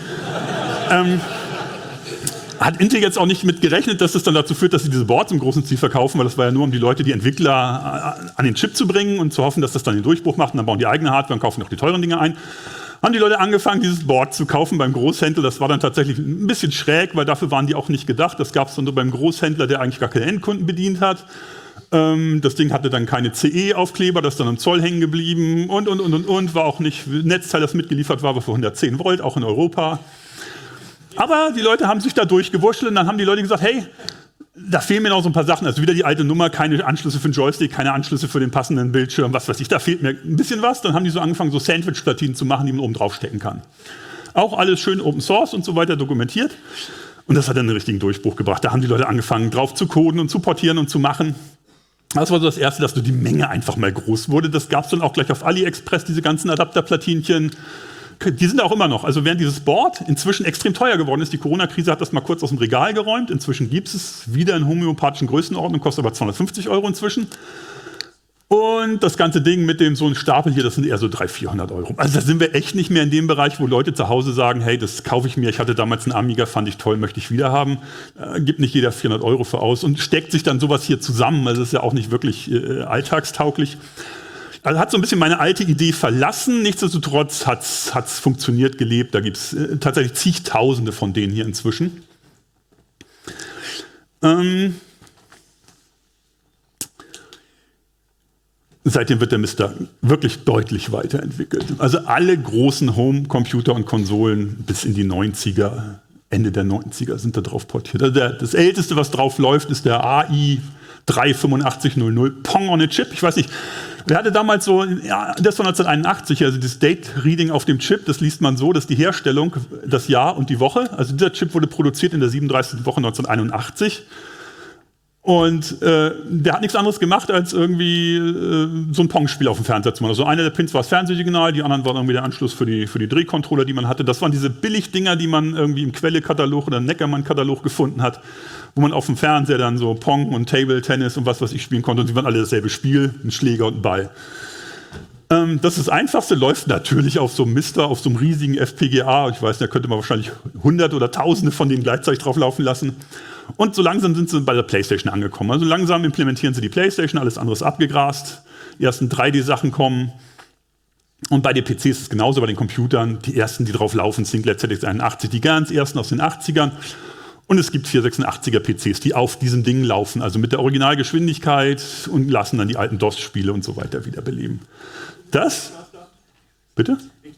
Hat Intel jetzt auch nicht mit gerechnet, dass das dann dazu führt, dass sie diese Boards im großen Stil verkaufen, weil das war ja nur, um die Leute, die Entwickler an den Chip zu bringen und zu hoffen, dass das dann den Durchbruch macht und dann bauen die eigene Hardware und kaufen noch die teuren Dinge ein. Haben die Leute angefangen, dieses Board zu kaufen beim Großhändler. Das war dann tatsächlich ein bisschen schräg, weil dafür waren die auch nicht gedacht. Das gab es dann nur beim Großhändler, der eigentlich gar keine Endkunden bedient hat. Das Ding hatte dann keine CE-Aufkleber, das ist dann am Zoll hängen geblieben und. War auch nicht, Netzteil, das mitgeliefert war für 110 Volt, auch in Europa. Aber die Leute haben sich da durchgewurschtelt und dann haben die Leute gesagt, hey, da fehlen mir noch so ein paar Sachen. Also wieder die alte Nummer, keine Anschlüsse für den Joystick, keine Anschlüsse für den passenden Bildschirm, was weiß ich, da fehlt mir ein bisschen was. Dann haben die so angefangen, so Sandwich-Platinen zu machen, die man oben drauf stecken kann. Auch alles schön Open Source und so weiter dokumentiert. Und das hat dann einen richtigen Durchbruch gebracht. Da haben die Leute angefangen, drauf zu coden und zu portieren und zu machen. Das war so das Erste, dass so die Menge einfach mal groß wurde. Das gab es dann auch gleich auf AliExpress, diese ganzen Adapterplatinchen. Die sind auch immer noch. Also während dieses Board inzwischen extrem teuer geworden ist, die Corona-Krise hat das mal kurz aus dem Regal geräumt. Inzwischen gibt es wieder in homöopathischen Größenordnung, kostet aber 250 € inzwischen. Und das ganze Ding mit dem so ein Stapel hier, das sind eher so 300-400 €. Also da sind wir echt nicht mehr in dem Bereich, wo Leute zu Hause sagen, hey, das kaufe ich mir, ich hatte damals einen Amiga, fand ich toll, möchte ich wieder haben. Gibt nicht jeder 400 € für aus und steckt sich dann sowas hier zusammen. Also das ist ja auch nicht wirklich alltagstauglich. Also hat so ein bisschen meine alte Idee verlassen. Nichtsdestotrotz hat's funktioniert, gelebt. Da gibt es tatsächlich zigtausende von denen hier inzwischen. Seitdem wird der Mister wirklich deutlich weiterentwickelt. Also alle großen Home-Computer und Konsolen bis in die 90er, Ende der 90er sind da drauf portiert. Also das älteste, was drauf läuft, ist der AI 38500 Pong on a Chip. Ich weiß nicht, wer hatte damals so, ja, das von 1981, also das Date Reading auf dem Chip, das liest man so, dass die Herstellung, das Jahr und die Woche, also dieser Chip wurde produziert in der 37. Woche 1981. Und der hat nichts anderes gemacht, als irgendwie so ein Pong-Spiel auf dem Fernseher zu machen. Also einer der Pins war das Fernsehsignal, die anderen waren irgendwie der Anschluss für die Drehcontroller, die man hatte. Das waren diese Billigdinger, die man irgendwie im Quelle-Katalog oder im Neckermann-Katalog gefunden hat, wo man auf dem Fernseher dann so Pong und Table Tennis und was ich spielen konnte. Und die waren alle dasselbe Spiel, ein Schläger und ein Ball. Das ist das Einfachste, läuft natürlich auf so einem Mister, auf so einem riesigen FPGA. Ich weiß, da könnte man wahrscheinlich Hunderte oder Tausende von denen gleichzeitig drauf laufen lassen. Und so langsam sind sie bei der PlayStation angekommen. Also langsam implementieren sie die PlayStation, alles andere ist abgegrast. Die ersten 3D-Sachen kommen. Und bei den PCs ist es genauso, bei den Computern. Die ersten, die drauf laufen, Sinclair ZX81, die ganz ersten aus den 80ern. Und es gibt 486er PCs, die auf diesen Dingen laufen, also mit der Originalgeschwindigkeit und lassen dann die alten DOS-Spiele und so weiter wiederbeleben. Das? Bitte?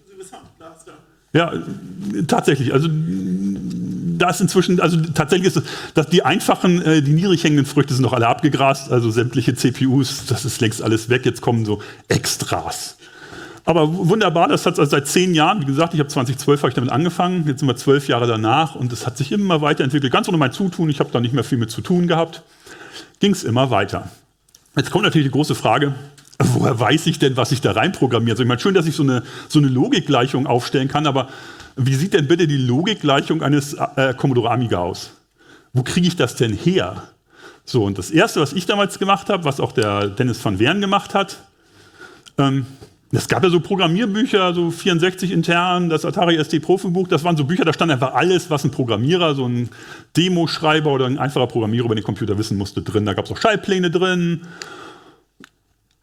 Ja, tatsächlich. Also da ist inzwischen, also tatsächlich ist es, dass die einfachen, die niedrig hängenden Früchte sind noch alle abgegrast, also sämtliche CPUs, das ist längst alles weg, jetzt kommen so Extras. Aber wunderbar, das hat also seit 10 Jahren, wie gesagt, ich habe 2012 habe ich damit angefangen, jetzt sind wir 12 Jahre danach und es hat sich immer weiterentwickelt, ganz ohne mein Zutun, ich habe da nicht mehr viel mit zu tun gehabt, ging es immer weiter. Jetzt kommt natürlich die große Frage, woher weiß ich denn, was ich da reinprogrammiere? Also ich meine, schön, dass ich so eine Logikgleichung aufstellen kann, aber wie sieht denn bitte die Logikgleichung eines Commodore Amiga aus? Wo kriege ich das denn her? So, und das Erste, was ich damals gemacht habe, was auch der Dennis van Weeren gemacht hat, es gab ja so Programmierbücher, so 64 intern, das Atari ST Profi-Buch, das waren so Bücher, da stand einfach alles, was ein Programmierer, so ein Demoschreiber oder ein einfacher Programmierer über den Computer wissen musste drin. Da gab es auch Schaltpläne drin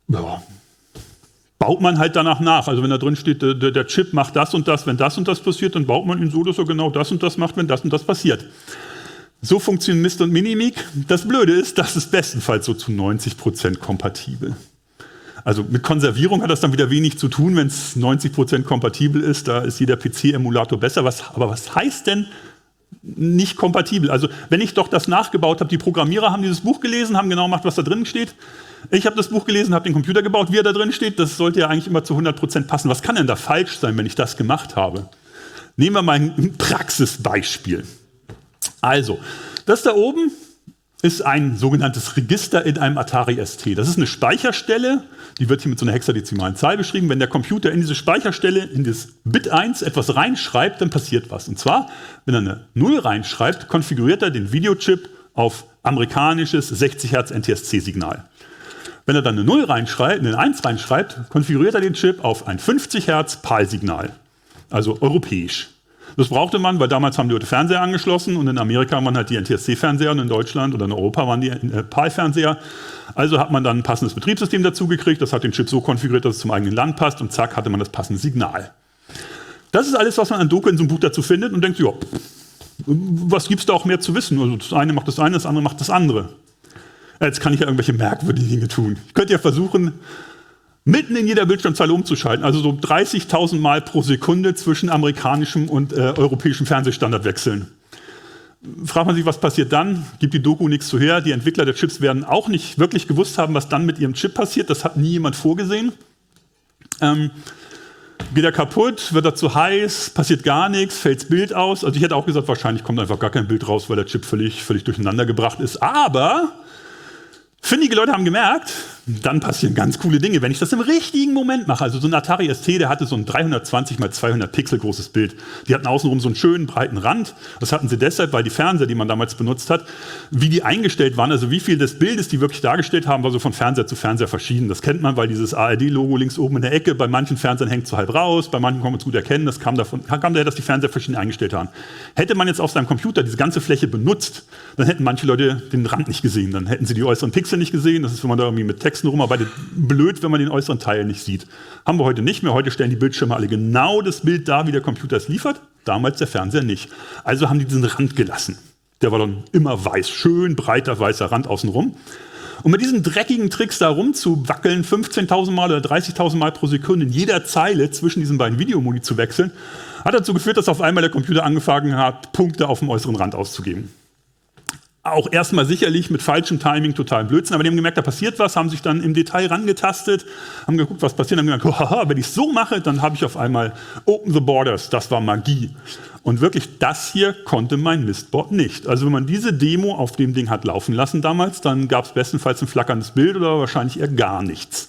ja, baut man halt danach nach. Also wenn da drin steht, der Chip macht das und das, wenn das und das passiert, dann baut man ihn so, dass er genau das und das macht, wenn das und das passiert. So funktionieren Mist und Minimic. Das Blöde ist, das ist bestenfalls so zu 90% kompatibel. Also mit Konservierung hat das dann wieder wenig zu tun, wenn es 90% kompatibel ist. Da ist jeder PC-Emulator besser. Aber was heißt denn nicht kompatibel? Also wenn ich doch das nachgebaut habe, die Programmierer haben dieses Buch gelesen, haben genau gemacht, was da drin steht. Ich habe das Buch gelesen, habe den Computer gebaut, wie er da drin steht. Das sollte ja eigentlich immer zu 100% passen. Was kann denn da falsch sein, wenn ich das gemacht habe? Nehmen wir mal ein Praxisbeispiel. Also, das da oben ist ein sogenanntes Register in einem Atari ST. Das ist eine Speicherstelle, die wird hier mit so einer hexadezimalen Zahl beschrieben. Wenn der Computer in diese Speicherstelle, in das Bit 1 etwas reinschreibt, dann passiert was. Und zwar, wenn er eine 0 reinschreibt, konfiguriert er den Videochip auf amerikanisches 60 Hertz NTSC-Signal. Wenn er dann eine 0 reinschreibt, eine 1 reinschreibt, konfiguriert er den Chip auf ein 50 Hertz PAL-Signal, also europäisch. Das brauchte man, weil damals haben die Leute Fernseher angeschlossen und in Amerika waren halt die NTSC-Fernseher und in Deutschland oder in Europa waren die PAL-Fernseher. Also hat man dann ein passendes Betriebssystem dazu gekriegt, das hat den Chip so konfiguriert, dass es zum eigenen Land passt und zack, hatte man das passende Signal. Das ist alles, was man an Doku in so einem Buch dazu findet und denkt, ja, was gibt es da auch mehr zu wissen? Also das eine macht das eine, das andere macht das andere. Jetzt kann ich ja irgendwelche merkwürdigen Dinge tun. Ich könnte ja versuchen, mitten in jeder Bildschirmzeile umzuschalten, also so 30.000 Mal pro Sekunde zwischen amerikanischem und europäischem Fernsehstandard wechseln. Fragt man sich, was passiert dann? Gibt die Doku nichts zu her. Die Entwickler der Chips werden auch nicht wirklich gewusst haben, was dann mit ihrem Chip passiert. Das hat nie jemand vorgesehen. Geht er kaputt, wird er zu heiß, passiert gar nichts, fällt das Bild aus. Also ich hätte auch gesagt, wahrscheinlich kommt einfach gar kein Bild raus, weil der Chip völlig durcheinander gebracht ist. Aber findige Leute haben gemerkt, dann passieren ganz coole Dinge, wenn ich das im richtigen Moment mache. Also so ein Atari ST, der hatte so ein 320 x 200 Pixel großes Bild. Die hatten außenrum so einen schönen breiten Rand. Das hatten sie deshalb, weil die Fernseher, die man damals benutzt hat, wie die eingestellt waren, also wie viel des Bildes die wirklich dargestellt haben, war so von Fernseher zu Fernseher verschieden. Das kennt man, weil dieses ARD-Logo links oben in der Ecke, bei manchen Fernsehern hängt es so halb raus, bei manchen kann man es gut erkennen. Das kam daher, dass die Fernseher verschieden eingestellt haben. Hätte man jetzt auf seinem Computer diese ganze Fläche benutzt, dann hätten manche Leute den Rand nicht gesehen. Dann hätten sie die äußeren Pixel nicht gesehen. Das ist, wenn man da irgendwie mit Texten rumarbeitet, blöd, wenn man den äußeren Teil nicht sieht. Haben wir heute nicht mehr. Heute stellen die Bildschirme alle genau das Bild dar, wie der Computer es liefert. Damals der Fernseher nicht. Also haben die diesen Rand gelassen. Der war dann immer weiß, schön breiter weißer Rand außenrum. Und mit diesen dreckigen Tricks da rumzuwackeln, 15.000 Mal oder 30.000 Mal pro Sekunde in jeder Zeile zwischen diesen beiden Videomodi zu wechseln, hat dazu geführt, dass auf einmal der Computer angefangen hat, Punkte auf dem äußeren Rand auszugeben. Auch erstmal sicherlich mit falschem Timing total Blödsinn, aber die haben gemerkt, da passiert was, haben sich dann im Detail rangetastet, haben geguckt, was passiert, haben gemerkt, haha, wenn ich es so mache, dann habe ich auf einmal Open the Borders, das war Magie. Und wirklich, das hier konnte mein Mistboard nicht. Also wenn man diese Demo auf dem Ding hat laufen lassen damals, dann gab es bestenfalls ein flackerndes Bild oder wahrscheinlich eher gar nichts.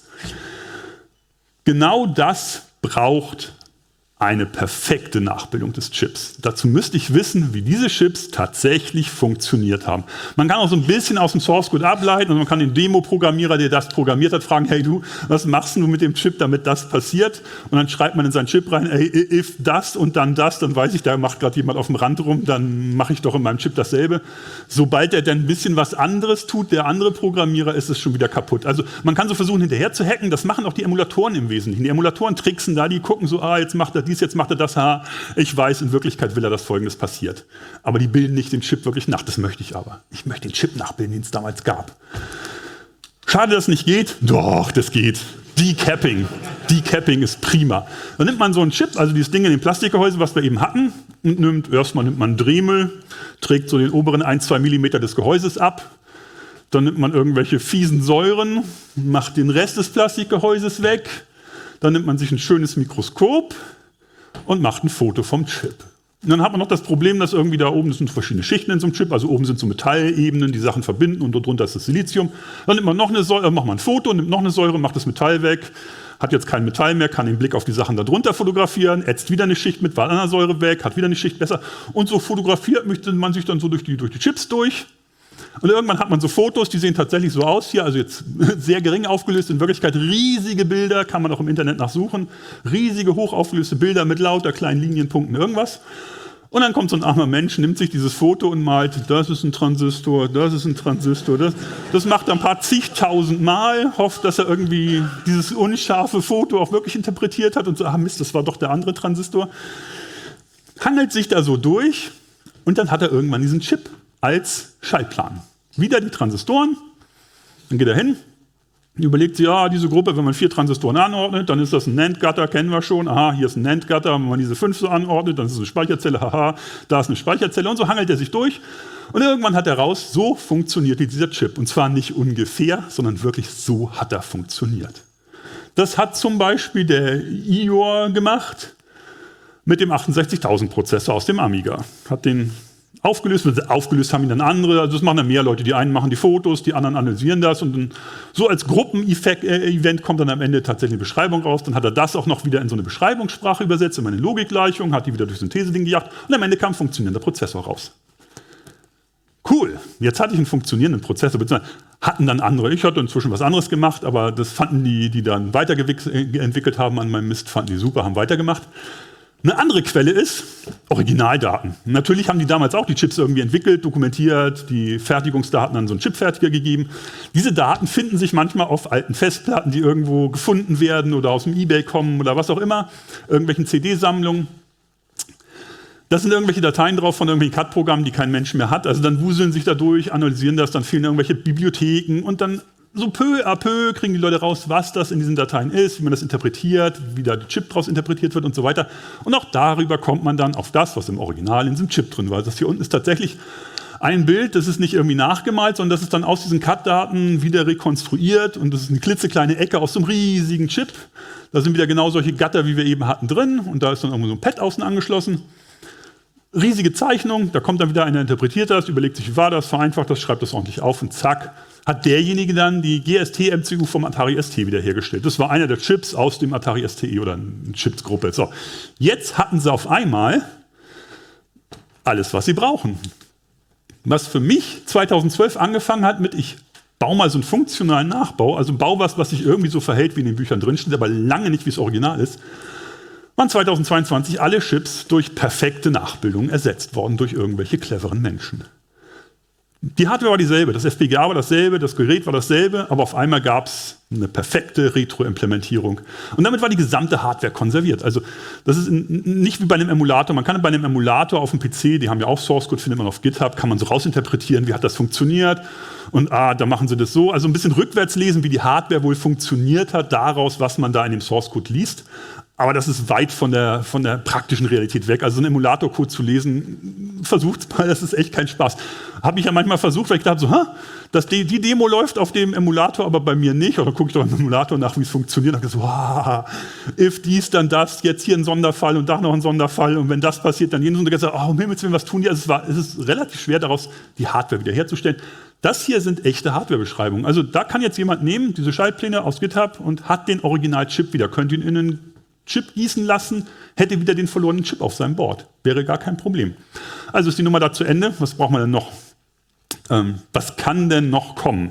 Genau das braucht eine perfekte Nachbildung des Chips. Dazu müsste ich wissen, wie diese Chips tatsächlich funktioniert haben. Man kann auch so ein bisschen aus dem Source Code ableiten und man kann den Demo-Programmierer, der das programmiert hat, fragen, hey du, was machst du mit dem Chip, damit das passiert? Und dann schreibt man in seinen Chip rein, hey, if das und dann das, dann weiß ich, da macht gerade jemand auf dem Rand rum, dann mache ich doch in meinem Chip dasselbe. Sobald er dann ein bisschen was anderes tut, der andere Programmierer, ist es schon wieder kaputt. Also man kann so versuchen, hinterher zu hacken, das machen auch die Emulatoren im Wesentlichen. Die Emulatoren tricksen da, die gucken so, jetzt macht er dies, jetzt macht er das, ich weiß, in Wirklichkeit will er, dass Folgendes passiert. Aber die bilden nicht den Chip wirklich nach, das möchte ich aber. Ich möchte den Chip nachbilden, den es damals gab. Schade, dass es nicht geht. Doch, das geht. Decapping. Decapping ist prima. Dann nimmt man so einen Chip, also dieses Ding in dem Plastikgehäuse, was wir eben hatten, und erstmal nimmt man einen Dremel, trägt so den oberen 1-2 Millimeter des Gehäuses ab, dann nimmt man irgendwelche fiesen Säuren, macht den Rest des Plastikgehäuses weg, dann nimmt man sich ein schönes Mikroskop und macht ein Foto vom Chip. Und dann hat man noch das Problem, dass irgendwie da oben, das sind verschiedene Schichten in so einem Chip, also oben sind so Metallebenen, die Sachen verbinden und darunter ist das Silizium. Dann nimmt man noch eine Säure, macht man ein Foto, nimmt noch eine Säure, macht das Metall weg, hat jetzt kein Metall mehr, kann den Blick auf die Sachen darunter fotografieren, ätzt wieder eine Schicht mit einer Säure weg, hat wieder eine Schicht besser. Und so fotografiert möchte man sich dann so durch die Chips durch. Und irgendwann hat man so Fotos, die sehen tatsächlich so aus hier, also jetzt sehr gering aufgelöst, in Wirklichkeit riesige Bilder, kann man auch im Internet nachsuchen, riesige hochaufgelöste Bilder mit lauter kleinen Linienpunkten irgendwas. Und dann kommt so ein armer Mensch, nimmt sich dieses Foto und malt, das ist ein Transistor, das ist ein Transistor. Das macht er ein paar zigtausend Mal, hofft, dass er irgendwie dieses unscharfe Foto auch wirklich interpretiert hat und so, Mist, das war doch der andere Transistor. Hangelt sich da so durch und dann hat er irgendwann diesen Chip als Schaltplan. Wieder die Transistoren, dann geht er hin, überlegt sich, ja, diese Gruppe, wenn man 4 Transistoren anordnet, dann ist das ein NAND-Gatter, kennen wir schon. Aha, hier ist ein NAND-Gatter, wenn man diese 5 so anordnet, dann ist es eine Speicherzelle, haha, da ist eine Speicherzelle. Und so hangelt er sich durch. Und irgendwann hat er raus, so funktioniert dieser Chip. Und zwar nicht ungefähr, sondern wirklich so hat er funktioniert. Das hat zum Beispiel der IOR gemacht mit dem 68000 Prozessor aus dem Amiga. Hat den aufgelöst haben ihn dann andere, also das machen dann mehr Leute. Die einen machen die Fotos, die anderen analysieren das und dann so als Gruppenevent kommt dann am Ende tatsächlich eine Beschreibung raus. Dann hat er das auch noch wieder in so eine Beschreibungssprache übersetzt, in eine Logikgleichung, hat die wieder durch Synthese-Ding gejagt und am Ende kam ein funktionierender Prozessor raus. Cool, jetzt hatte ich einen funktionierenden Prozessor, beziehungsweise hatten dann andere. Ich hatte inzwischen was anderes gemacht, aber das fanden die dann weiterentwickelt haben an meinem Mist, fanden die super, haben weitergemacht. Eine andere Quelle ist Originaldaten. Natürlich haben die damals auch die Chips irgendwie entwickelt, dokumentiert, die Fertigungsdaten an so einen Chipfertiger gegeben. Diese Daten finden sich manchmal auf alten Festplatten, die irgendwo gefunden werden oder aus dem eBay kommen oder was auch immer, irgendwelchen CD-Sammlungen. Da sind irgendwelche Dateien drauf von irgendwelchen CAD-Programmen, die kein Mensch mehr hat. Also dann wuseln sich da durch, analysieren das, dann fehlen irgendwelche Bibliotheken und dann so peu à peu kriegen die Leute raus, was das in diesen Dateien ist, wie man das interpretiert, wie da der Chip draus interpretiert wird und so weiter. Und auch darüber kommt man dann auf das, was im Original in diesem Chip drin war. Das hier unten ist tatsächlich ein Bild, das ist nicht irgendwie nachgemalt, sondern das ist dann aus diesen CAD-Daten wieder rekonstruiert und das ist eine klitzekleine Ecke aus so einem riesigen Chip. Da sind wieder genau solche Gatter, wie wir eben hatten, drin und da ist dann irgendwo so ein Pad außen angeschlossen. Riesige Zeichnung, da kommt dann wieder einer, interpretiert das, überlegt sich, wie war das, vereinfacht das, schreibt das ordentlich auf und zack, hat derjenige dann die GST-MCU vom Atari ST wiederhergestellt. Das war einer der Chips aus dem Atari STE oder eine Chipsgruppe. So, jetzt hatten sie auf einmal alles, was sie brauchen. Was für mich 2012 angefangen hat mit, ich baue mal so einen funktionalen Nachbau, also baue was sich irgendwie so verhält, wie in den Büchern drinsteht, aber lange nicht, wie es original ist, waren 2022 alle Chips durch perfekte Nachbildung ersetzt worden durch irgendwelche cleveren Menschen. Die Hardware war dieselbe, das FPGA war dasselbe, das Gerät war dasselbe, aber auf einmal gab es eine perfekte Retro-Implementierung. Und damit war die gesamte Hardware konserviert. Also das ist nicht wie bei einem Emulator. Man kann bei einem Emulator auf dem PC, die haben ja auch Source Code, findet man auf GitHub, kann man so rausinterpretieren, wie hat das funktioniert. Und da machen sie das so. Also ein bisschen rückwärts lesen, wie die Hardware wohl funktioniert hat, daraus, was man da in dem Source Code liest. Aber das ist weit von der praktischen Realität weg. Also so einen Emulator-Code zu lesen, versucht's mal, das ist echt kein Spaß. Habe ich ja manchmal versucht, weil ich dachte so, die Demo läuft auf dem Emulator, aber bei mir nicht. Oder gucke ich doch im Emulator nach, wie es funktioniert. Und so, if dies, dann das, jetzt hier ein Sonderfall und da noch ein Sonderfall. Und wenn das passiert, dann jenes. Und dann gesagt, um Himmels Willen, was tun die? Also es ist relativ schwer, daraus die Hardware wiederherzustellen. Das hier sind echte Hardware-Beschreibungen. Also da kann jetzt jemand nehmen, diese Schaltpläne aus GitHub und hat den Original-Chip wieder. Könnt ihn in einen Chip gießen lassen, hätte wieder den verlorenen Chip auf seinem Board. Wäre gar kein Problem. Also ist die Nummer da zu Ende. Was braucht man denn noch? Was kann denn noch kommen?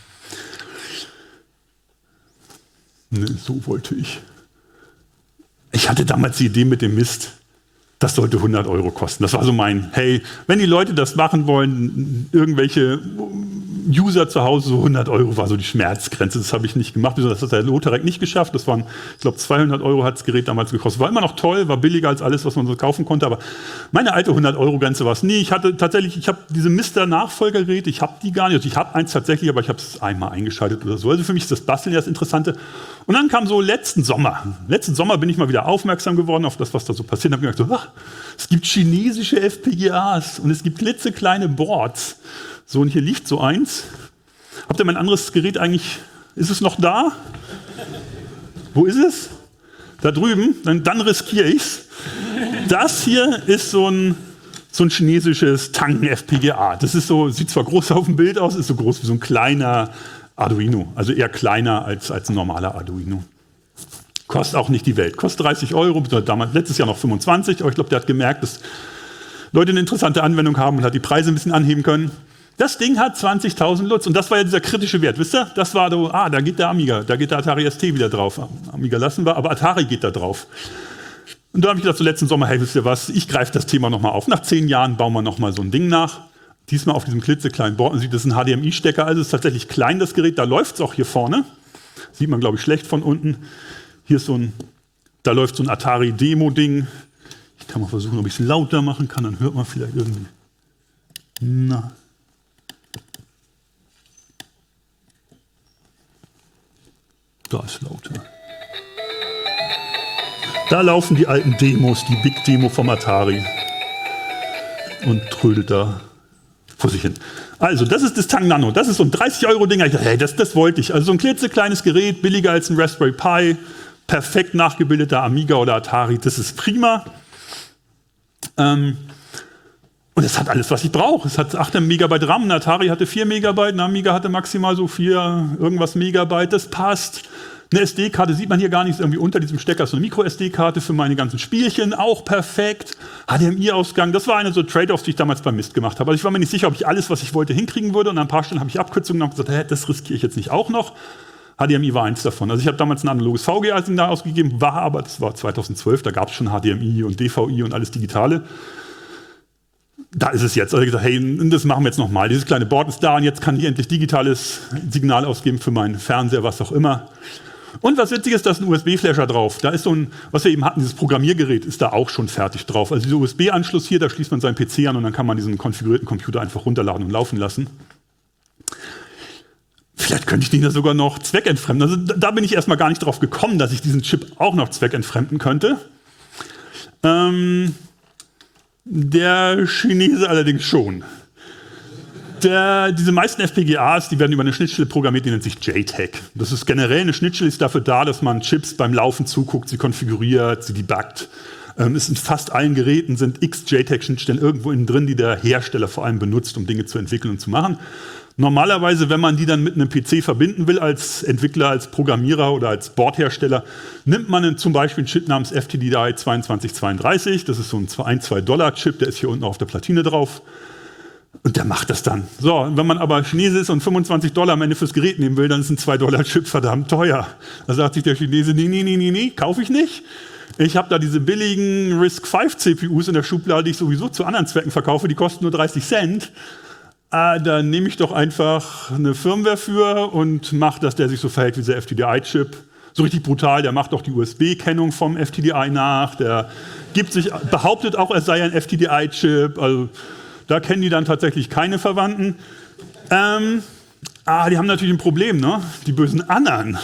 Ne, so wollte ich. Ich hatte damals die Idee mit dem Mist, das sollte 100 € kosten. Das war so mein, hey, wenn die Leute das machen wollen, irgendwelche User zu Hause, so 100 € war so die Schmerzgrenze. Das habe ich nicht gemacht. Das hat der Lotharek nicht geschafft. Das waren, ich glaube, 200 € hat das Gerät damals gekostet. War immer noch toll, war billiger als alles, was man so kaufen konnte. Aber meine alte 100-€-Grenze war es nie. Ich habe diese Mister-Nachfolgergeräte, ich habe die gar nicht. Also ich habe eins tatsächlich, aber ich habe es einmal eingeschaltet oder so. Also für mich ist das Basteln ja das Interessante. Und dann kam so letzten Sommer bin ich mal wieder aufmerksam geworden auf das, was da so passiert. Und habe gedacht, es gibt chinesische FPGAs und es gibt klitzekleine Boards. So, und hier liegt so eins. Habt ihr mein anderes Gerät eigentlich, ist es noch da? Wo ist es? Da drüben, dann riskiere ich es. Das hier ist so ein chinesisches Tanken-FPGA. Das ist so, sieht zwar groß auf dem Bild aus, ist so groß wie so ein kleiner Arduino. Also eher kleiner als ein normaler Arduino. Kostet auch nicht die Welt. Kostet 30 €, damals, letztes Jahr noch 25, aber ich glaube, der hat gemerkt, dass Leute eine interessante Anwendung haben und hat die Preise ein bisschen anheben können. Das Ding hat 20.000 Lutz und das war ja dieser kritische Wert, wisst ihr? Das war so, da geht der Amiga, da geht der Atari ST wieder drauf. Amiga lassen wir, aber Atari geht da drauf. Und da habe ich gedacht, so letzten Sommer, hey, wisst ihr was, ich greife das Thema nochmal auf. Nach 10 Jahren bauen wir nochmal so ein Ding nach. Diesmal auf diesem klitzekleinen Board. Man sieht, das ist ein HDMI-Stecker, also ist tatsächlich klein, das Gerät. Da läuft es auch hier vorne. Sieht man, glaube ich, schlecht von unten. Hier ist da läuft so ein Atari-Demo-Ding. Ich kann mal versuchen, ob ich es lauter machen kann, dann hört man vielleicht irgendwie. Na. Da ist lauter. Da laufen die alten Demos, die Big Demo vom Atari. Und trödelt da vor sich hin. Also, das ist das Tang Nano. Das ist so ein 30-Euro-Ding. Ich dachte, hey, das wollte ich. Also so ein klitzekleines Gerät, billiger als ein Raspberry Pi, perfekt nachgebildeter Amiga oder Atari. Das ist prima. Und es hat alles, was ich brauche. Es hat 8 Megabyte RAM. Ein Atari hatte 4 Megabyte, ein Amiga hatte maximal so 4 irgendwas Megabyte. Das passt. Eine SD-Karte sieht man hier gar nicht, irgendwie unter diesem Stecker so eine Micro-SD-Karte für meine ganzen Spielchen, auch perfekt. HDMI-Ausgang, das war eine so Trade-offs, die ich damals beim Mist gemacht habe. Also ich war mir nicht sicher, ob ich alles, was ich wollte, hinkriegen würde. Und an ein paar Stellen habe ich Abkürzungen und gesagt, hey, das riskiere ich jetzt nicht auch noch. HDMI war eins davon. Also ich habe damals ein analoges VGA-Signal ausgegeben, das war 2012, da gab es schon HDMI und DVI und alles Digitale. Da ist es jetzt. Also ich habe gesagt, hey, das machen wir jetzt nochmal. Dieses kleine Board ist da und jetzt kann ich endlich digitales Signal ausgeben für meinen Fernseher, was auch immer. Und was witzig ist, da ist ein USB-Flasher drauf. Da ist so ein, was wir eben hatten, dieses Programmiergerät ist da auch schon fertig drauf. Also dieser USB-Anschluss hier, da schließt man seinen PC an und dann kann man diesen konfigurierten Computer einfach runterladen und laufen lassen. Vielleicht könnte ich den da sogar noch zweckentfremden. Also da bin ich erstmal gar nicht drauf gekommen, dass ich diesen Chip auch noch zweckentfremden könnte. Der Chinese allerdings schon. Diese meisten FPGAs, die werden über eine Schnittstelle programmiert, die nennt sich JTAG. Das ist generell eine Schnittstelle, ist dafür da, dass man Chips beim Laufen zuguckt, sie konfiguriert, sie debuggt. Es in fast allen Geräten sind x JTAG-Schnittstellen irgendwo innen drin, die der Hersteller vor allem benutzt, um Dinge zu entwickeln und zu machen. Normalerweise, wenn man die dann mit einem PC verbinden will, als Entwickler, als Programmierer oder als Boardhersteller, nimmt man zum Beispiel einen Chip namens FTDI 2232. Das ist so ein $1-2-Chip, der ist hier unten auf der Platine drauf. Und der macht das dann. So, wenn man aber Chinese ist und $25 am Ende fürs Gerät nehmen will, dann ist ein $2-Chip verdammt teuer. Da sagt sich der Chinese, nee, kaufe ich nicht. Ich habe da diese billigen RISC-V CPUs in der Schublade, die ich sowieso zu anderen Zwecken verkaufe, die kosten nur 30 Cent. Da nehme ich doch einfach eine Firmware für und mache, dass der sich so verhält wie dieser FTDI-Chip. So richtig brutal, der macht doch die USB-Kennung vom FTDI nach, der behauptet auch, es sei ein FTDI-Chip, also da kennen die dann tatsächlich keine Verwandten. Die haben natürlich ein Problem, ne? Die bösen anderen.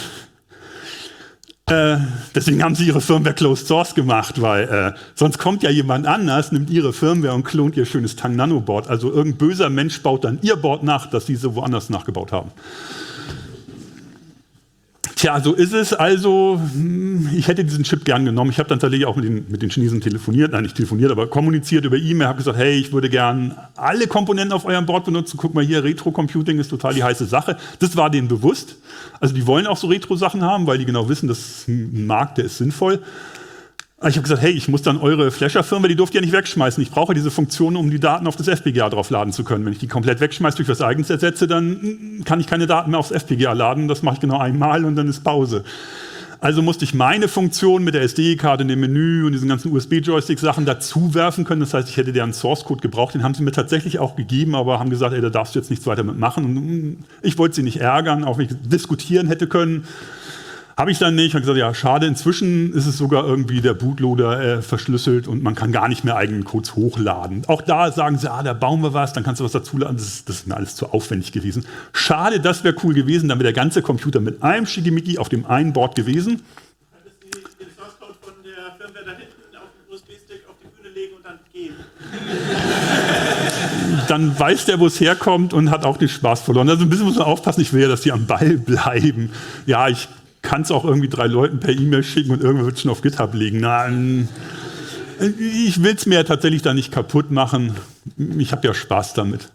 Deswegen haben sie ihre Firmware Closed Source gemacht, weil sonst kommt ja jemand anders, nimmt ihre Firmware und klont ihr schönes Tang Nano Board. Also irgendein böser Mensch baut dann ihr Board nach, das sie so woanders nachgebaut haben. Tja, so ist es. Also, ich hätte diesen Chip gern genommen. Ich habe dann tatsächlich auch mit den Chinesen telefoniert, nein, nicht telefoniert, aber kommuniziert über E-Mail, habe gesagt, hey, ich würde gern alle Komponenten auf eurem Board benutzen. Guck mal hier, Retro-Computing ist total die heiße Sache. Das war denen bewusst. Also die wollen auch so Retro-Sachen haben, weil die genau wissen, das ist ein Markt, der ist sinnvoll. Aber ich habe gesagt, hey, ich muss dann eure Flasher-Firmware, die dürft ihr nicht wegschmeißen. Ich brauche diese Funktion, um die Daten auf das FPGA draufladen zu können. Wenn ich die komplett wegschmeiße, durch was Eigenes ersetze, dann kann ich keine Daten mehr aufs FPGA laden. Das mache ich genau einmal und dann ist Pause. Also musste ich meine Funktion mit der SD-Karte, dem Menü und diesen ganzen USB-Joystick-Sachen dazu werfen können. Das heißt, ich hätte deren Source-Code gebraucht. Den haben sie mir tatsächlich auch gegeben, aber haben gesagt, ey, da darfst du jetzt nichts weiter mitmachen. Und ich wollte sie nicht ärgern, auch wenn ich diskutieren hätte können. Habe ich dann nicht. Ich habe gesagt, ja, schade. Inzwischen ist es sogar irgendwie der Bootloader verschlüsselt und man kann gar nicht mehr eigenen Codes hochladen. Auch da sagen sie, da bauen wir was, dann kannst du was dazuladen. Das ist mir alles zu aufwendig gewesen. Schade, das wäre cool gewesen. Dann wäre der ganze Computer mit einem Schickimicki auf dem einen Board gewesen. Könntest du den Source Code von der Firmware da hinten auf den USB-Stick auf die Bühne legen und dann gehen? Dann weiß der, wo es herkommt und hat auch den Spaß verloren. Also ein bisschen muss man aufpassen. Ich will ja, dass die am Ball bleiben. Ja, ich kann es auch irgendwie 3 Leuten per E-Mail schicken und irgendwer wird es schon auf GitHub legen. Nein, ich will es mir ja tatsächlich da nicht kaputt machen. Ich habe ja Spaß damit.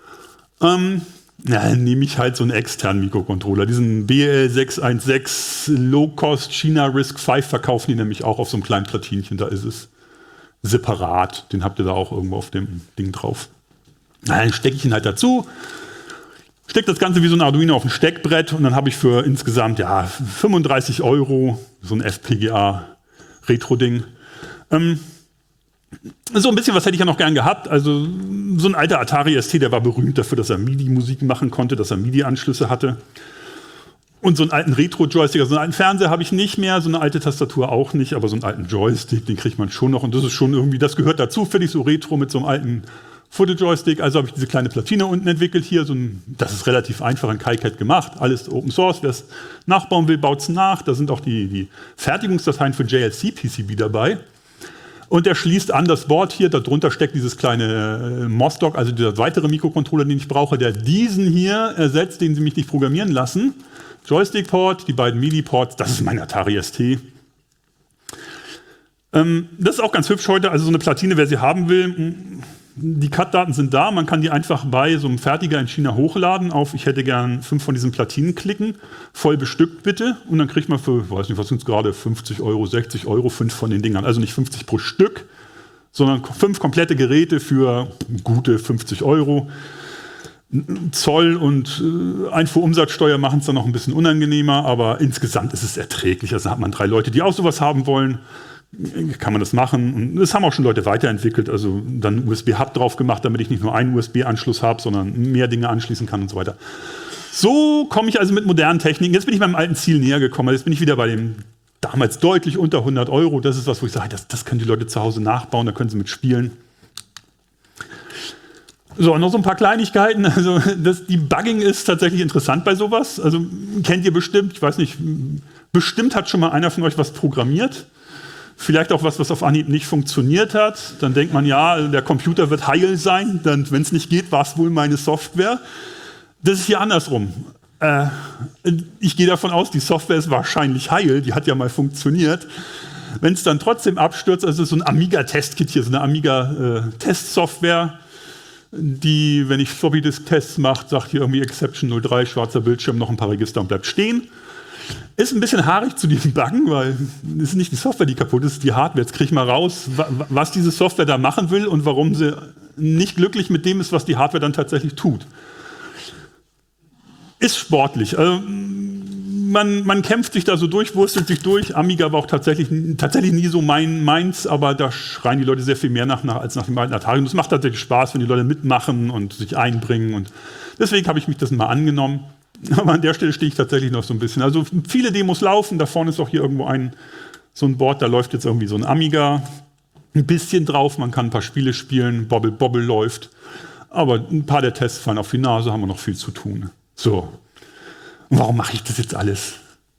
Nehme ich halt so einen externen Mikrocontroller. Diesen BL616 Low-Cost China RISC-V verkaufen die nämlich auch auf so einem kleinen Platinchen. Da ist es separat. Den habt ihr da auch irgendwo auf dem Ding drauf. Dann stecke ich ihn halt dazu. Steckt das Ganze wie so ein Arduino auf ein Steckbrett und dann habe ich für insgesamt 35 € so ein FPGA-Retro-Ding. So ein bisschen was hätte ich ja noch gern gehabt. Also so ein alter Atari ST, der war berühmt dafür, dass er MIDI-Musik machen konnte, dass er MIDI-Anschlüsse hatte. Und so einen alten Retro-Joystick, also so einen alten Fernseher habe ich nicht mehr, so eine alte Tastatur auch nicht, aber so einen alten Joystick, den kriegt man schon noch. Und das ist schon irgendwie, das gehört dazu, finde ich, so Retro mit so einem alten Foto-Joystick. Also habe ich diese kleine Platine unten entwickelt hier. Das ist relativ einfach in KiCad gemacht, alles Open Source. Wer es nachbauen will, baut es nach. Da sind auch die Fertigungsdateien für JLC-PCB dabei. Und er schließt an das Board hier, darunter steckt dieses kleine MOS-Dock, also dieser weitere Mikrocontroller, den ich brauche, der diesen hier ersetzt, den sie mich nicht programmieren lassen. Joystick-Port, die beiden MIDI-Ports, das ist mein Atari ST. Das ist auch ganz hübsch heute, also so eine Platine, wer sie haben will. Die CAD-Daten sind da, man kann die einfach bei so einem Fertiger in China hochladen auf, ich hätte gern 5 von diesen Platinen klicken, voll bestückt bitte, und dann kriegt man für, weiß nicht, was sind es gerade, 50 Euro, 60 Euro, 5 von den Dingern, also nicht 50 pro Stück, sondern 5 komplette Geräte für gute 50 Euro. Zoll und Einfuhrumsatzsteuer machen es dann noch ein bisschen unangenehmer, aber insgesamt ist es erträglich. Also hat man 3 Leute, die auch sowas haben wollen, kann man das machen. Und das haben auch schon Leute weiterentwickelt, also dann einen USB-Hub drauf gemacht, damit ich nicht nur einen USB-Anschluss habe, sondern mehr Dinge anschließen kann und so weiter. So komme ich also mit modernen Techniken. Jetzt bin ich meinem alten Ziel näher gekommen. Jetzt bin ich wieder bei dem damals deutlich unter 100 Euro. Das ist was, wo ich sage, das können die Leute zu Hause nachbauen, da können sie mit spielen. So, noch so ein paar Kleinigkeiten. Also das Debugging ist tatsächlich interessant bei sowas. Also kennt ihr bestimmt, ich weiß nicht, bestimmt hat schon mal einer von euch was programmiert. Vielleicht auch was auf Anhieb nicht funktioniert hat. Dann denkt man, ja, der Computer wird heil sein. Dann, wenn es nicht geht, war es wohl meine Software. Das ist hier andersrum. Ich gehe davon aus, die Software ist wahrscheinlich heil. Die hat ja mal funktioniert. Wenn es dann trotzdem abstürzt, also so ein Amiga-Testkit hier, so eine Amiga-Testsoftware, die, wenn ich Floppy-Disk-Tests mache, sagt hier irgendwie Exception 03, schwarzer Bildschirm, noch ein paar Register und bleibt stehen. Ist ein bisschen haarig zu debuggen, weil es ist nicht die Software, die kaputt ist, die Hardware. Jetzt kriege ich mal raus, was diese Software da machen will und warum sie nicht glücklich mit dem ist, was die Hardware dann tatsächlich tut. Ist sportlich. Also, man kämpft sich da so durch, wurstelt sich durch. Amiga war auch tatsächlich nie so meins, aber da schreien die Leute sehr viel mehr nach als nach dem alten Atari. Und das macht tatsächlich Spaß, wenn die Leute mitmachen und sich einbringen. Und deswegen habe ich mich das mal angenommen. Aber an der Stelle stehe ich tatsächlich noch so ein bisschen. Also viele Demos laufen. Da vorne ist auch hier irgendwo so ein Board, da läuft jetzt irgendwie so ein Amiga. Ein bisschen drauf, man kann ein paar Spiele spielen. Bobble Bobble läuft. Aber ein paar der Tests fallen auf die Nase, haben wir noch viel zu tun. So. Und warum mache ich das jetzt alles?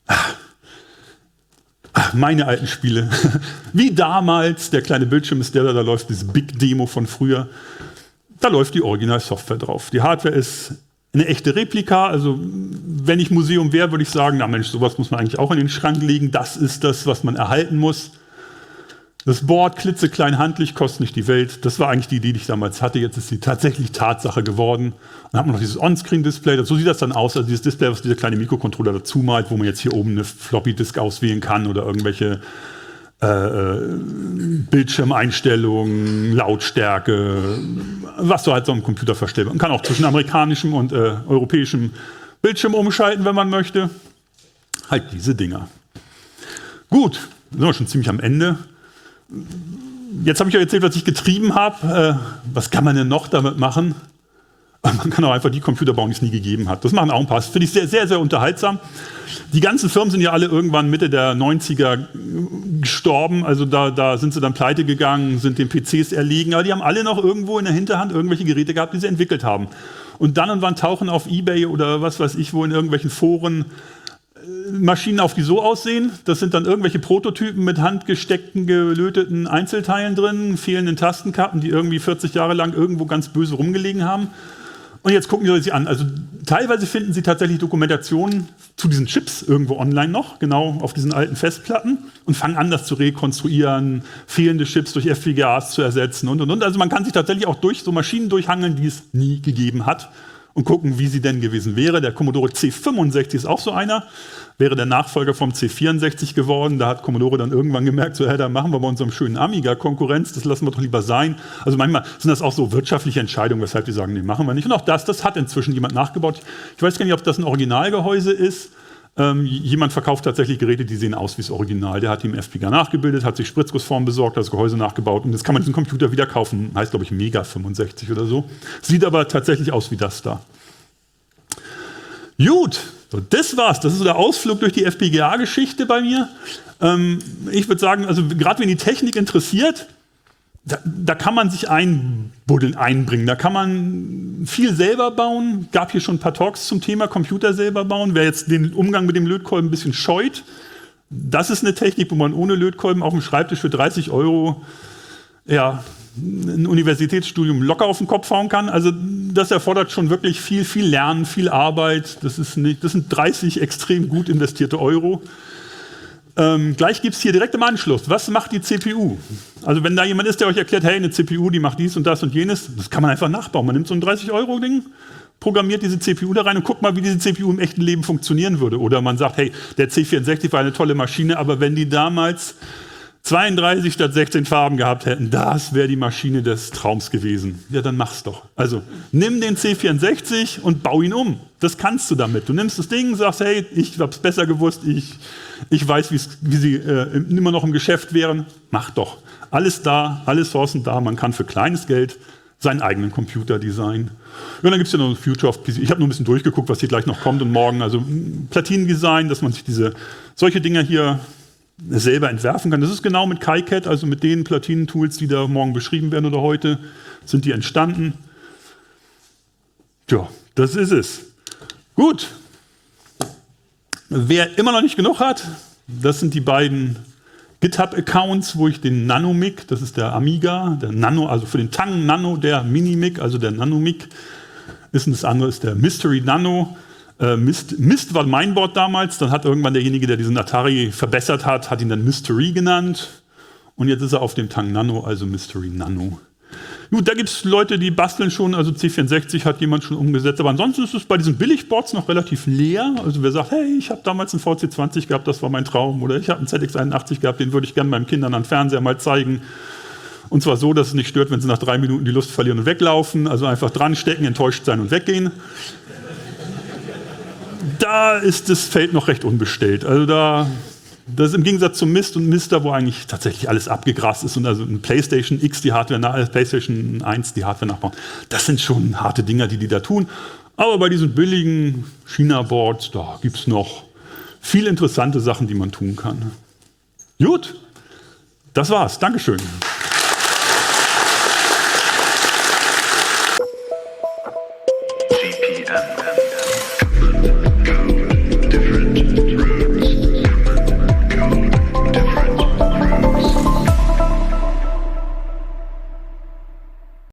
Meine alten Spiele. Wie damals, der kleine Bildschirm ist da läuft diese Big-Demo von früher. Da läuft die Original-Software drauf. Die Hardware ist eine echte Replika. Also wenn ich Museum wäre, würde ich sagen, na Mensch, sowas muss man eigentlich auch in den Schrank legen. Das ist das, was man erhalten muss. Das Board, klitzeklein handlich, kostet nicht die Welt. Das war eigentlich die Idee, die ich damals hatte. Jetzt ist sie tatsächlich Tatsache geworden. Dann hat man noch dieses On-Screen-Display. So sieht das dann aus. Also dieses Display, was dieser kleine Mikrocontroller dazu malt, wo man jetzt hier oben eine Floppy-Disk auswählen kann oder irgendwelche Bildschirmeinstellungen, Lautstärke, was so halt so am Computer verstellt. Man kann auch zwischen amerikanischem und europäischem Bildschirm umschalten, wenn man möchte. Halt diese Dinger. Gut, sind wir schon ziemlich am Ende. Jetzt habe ich euch erzählt, was ich getrieben habe. Was kann man denn noch damit machen? Man kann auch einfach die Computer bauen, die es nie gegeben hat. Das machen auch ein paar. Das finde ich sehr, sehr, sehr unterhaltsam. Die ganzen Firmen sind ja alle irgendwann Mitte der 90er gestorben. Also da sind sie dann pleite gegangen, sind den PCs erlegen. Aber die haben alle noch irgendwo in der Hinterhand irgendwelche Geräte gehabt, die sie entwickelt haben. Und dann und wann tauchen auf eBay oder was weiß ich wo in irgendwelchen Foren Maschinen auf, die so aussehen. Das sind dann irgendwelche Prototypen mit handgesteckten, gelöteten Einzelteilen drin, fehlenden Tastenkappen, die irgendwie 40 Jahre lang irgendwo ganz böse rumgelegen haben. Und jetzt gucken Sie sich an. Also teilweise finden Sie tatsächlich Dokumentationen zu diesen Chips irgendwo online noch, genau auf diesen alten Festplatten und fangen an, das zu rekonstruieren, fehlende Chips durch FPGAs zu ersetzen und. Also man kann sich tatsächlich auch durch so Maschinen durchhangeln, die es nie gegeben hat und gucken, wie sie denn gewesen wäre. Der Commodore C65 ist auch so einer. Wäre der Nachfolger vom C64 geworden. Da hat Commodore dann irgendwann gemerkt, so, hey, da machen wir bei unserem schönen Amiga Konkurrenz, das lassen wir doch lieber sein. Also manchmal sind das auch so wirtschaftliche Entscheidungen, weshalb die sagen, nee, machen wir nicht. Und auch das hat inzwischen jemand nachgebaut. Ich weiß gar nicht, ob das ein Originalgehäuse ist, Jemand verkauft tatsächlich Geräte, die sehen aus wie das Original. Der hat die im FPGA nachgebildet, hat sich Spritzgussform besorgt, das Gehäuse nachgebaut und jetzt kann man diesen Computer wieder kaufen. Heißt, glaube ich, Mega 65 oder so. Sieht aber tatsächlich aus wie das da. Gut, so, das war's. Das ist so der Ausflug durch die FPGA-Geschichte bei mir. Ich würde sagen, also gerade wenn die Technik interessiert, da kann man sich einbringen. Da kann man viel selber bauen. Gab hier schon ein paar Talks zum Thema Computer selber bauen. Wer jetzt den Umgang mit dem Lötkolben ein bisschen scheut, das ist eine Technik, wo man ohne Lötkolben auf dem Schreibtisch für 30 € ein Universitätsstudium locker auf den Kopf hauen kann. Also das erfordert schon wirklich viel Lernen, viel Arbeit. Das sind 30 extrem gut investierte Euro. Gleich gibt es hier direkt im Anschluss. Was macht die CPU? Also wenn da jemand ist, der euch erklärt, hey, eine CPU, die macht dies und jenes, das kann man einfach nachbauen. Man nimmt so ein 30-Euro-Ding, programmiert diese CPU da rein und guckt mal, wie diese CPU im echten Leben funktionieren würde. Oder man sagt, hey, der C64 war eine tolle Maschine, aber wenn die damals 32 statt 16 Farben gehabt hätten, das wäre die Maschine des Traums gewesen. Ja, dann mach's doch. Also nimm den C64 und bau ihn um. Das kannst du damit. Du nimmst das Ding, sagst, hey, ich hab's besser gewusst, ich weiß, wie sie immer noch im Geschäft wären. Mach doch. Alles da, alle Sourcen da. Man kann für kleines Geld seinen eigenen Computer designen. Ja, dann gibt es ja noch Future of PC. Ich habe nur ein bisschen durchgeguckt, was hier gleich noch kommt und morgen. Also Platinendesign, dass man sich solche Dinger hier selber entwerfen kann. Das ist genau mit KiCad, also mit den Platinentools, die da morgen beschrieben werden oder heute, sind die entstanden. Tja, das ist es. Gut. Wer immer noch nicht genug hat, das sind die beiden GitHub-Accounts, wo ich den Nanomic, das ist der Amiga, der Nano, also für den Tang Nano, der Minimic, also der Nanomic, ist, und das andere ist der Mystery Nano. Mist war mein Board damals, dann hat irgendwann derjenige, der diesen Atari verbessert hat ihn dann Mystery genannt und jetzt ist er auf dem Tang Nano, also Mystery Nano. Gut, da gibt es Leute, die basteln schon, also C64 hat jemand schon umgesetzt, aber ansonsten ist es bei diesen Billigboards noch relativ leer. Also wer sagt, hey, ich habe damals einen VC20 gehabt, das war mein Traum, oder ich habe einen ZX81 gehabt, den würde ich gerne meinen Kindern am Fernseher mal zeigen. Und zwar so, dass es nicht stört, wenn sie nach 3 Minuten die Lust verlieren und weglaufen, also einfach dran stecken, enttäuscht sein und weggehen. Da ist das Feld noch recht unbestellt. Also das ist im Gegensatz zum Mist und Mister, wo eigentlich tatsächlich alles abgegrast ist und also ein PlayStation X die Hardware, PlayStation 1 die Hardware nachbauen. Das sind schon harte Dinger, die da tun. Aber bei diesen billigen China-Boards, da gibt es noch viele interessante Sachen, die man tun kann. Gut, das war's. Dankeschön.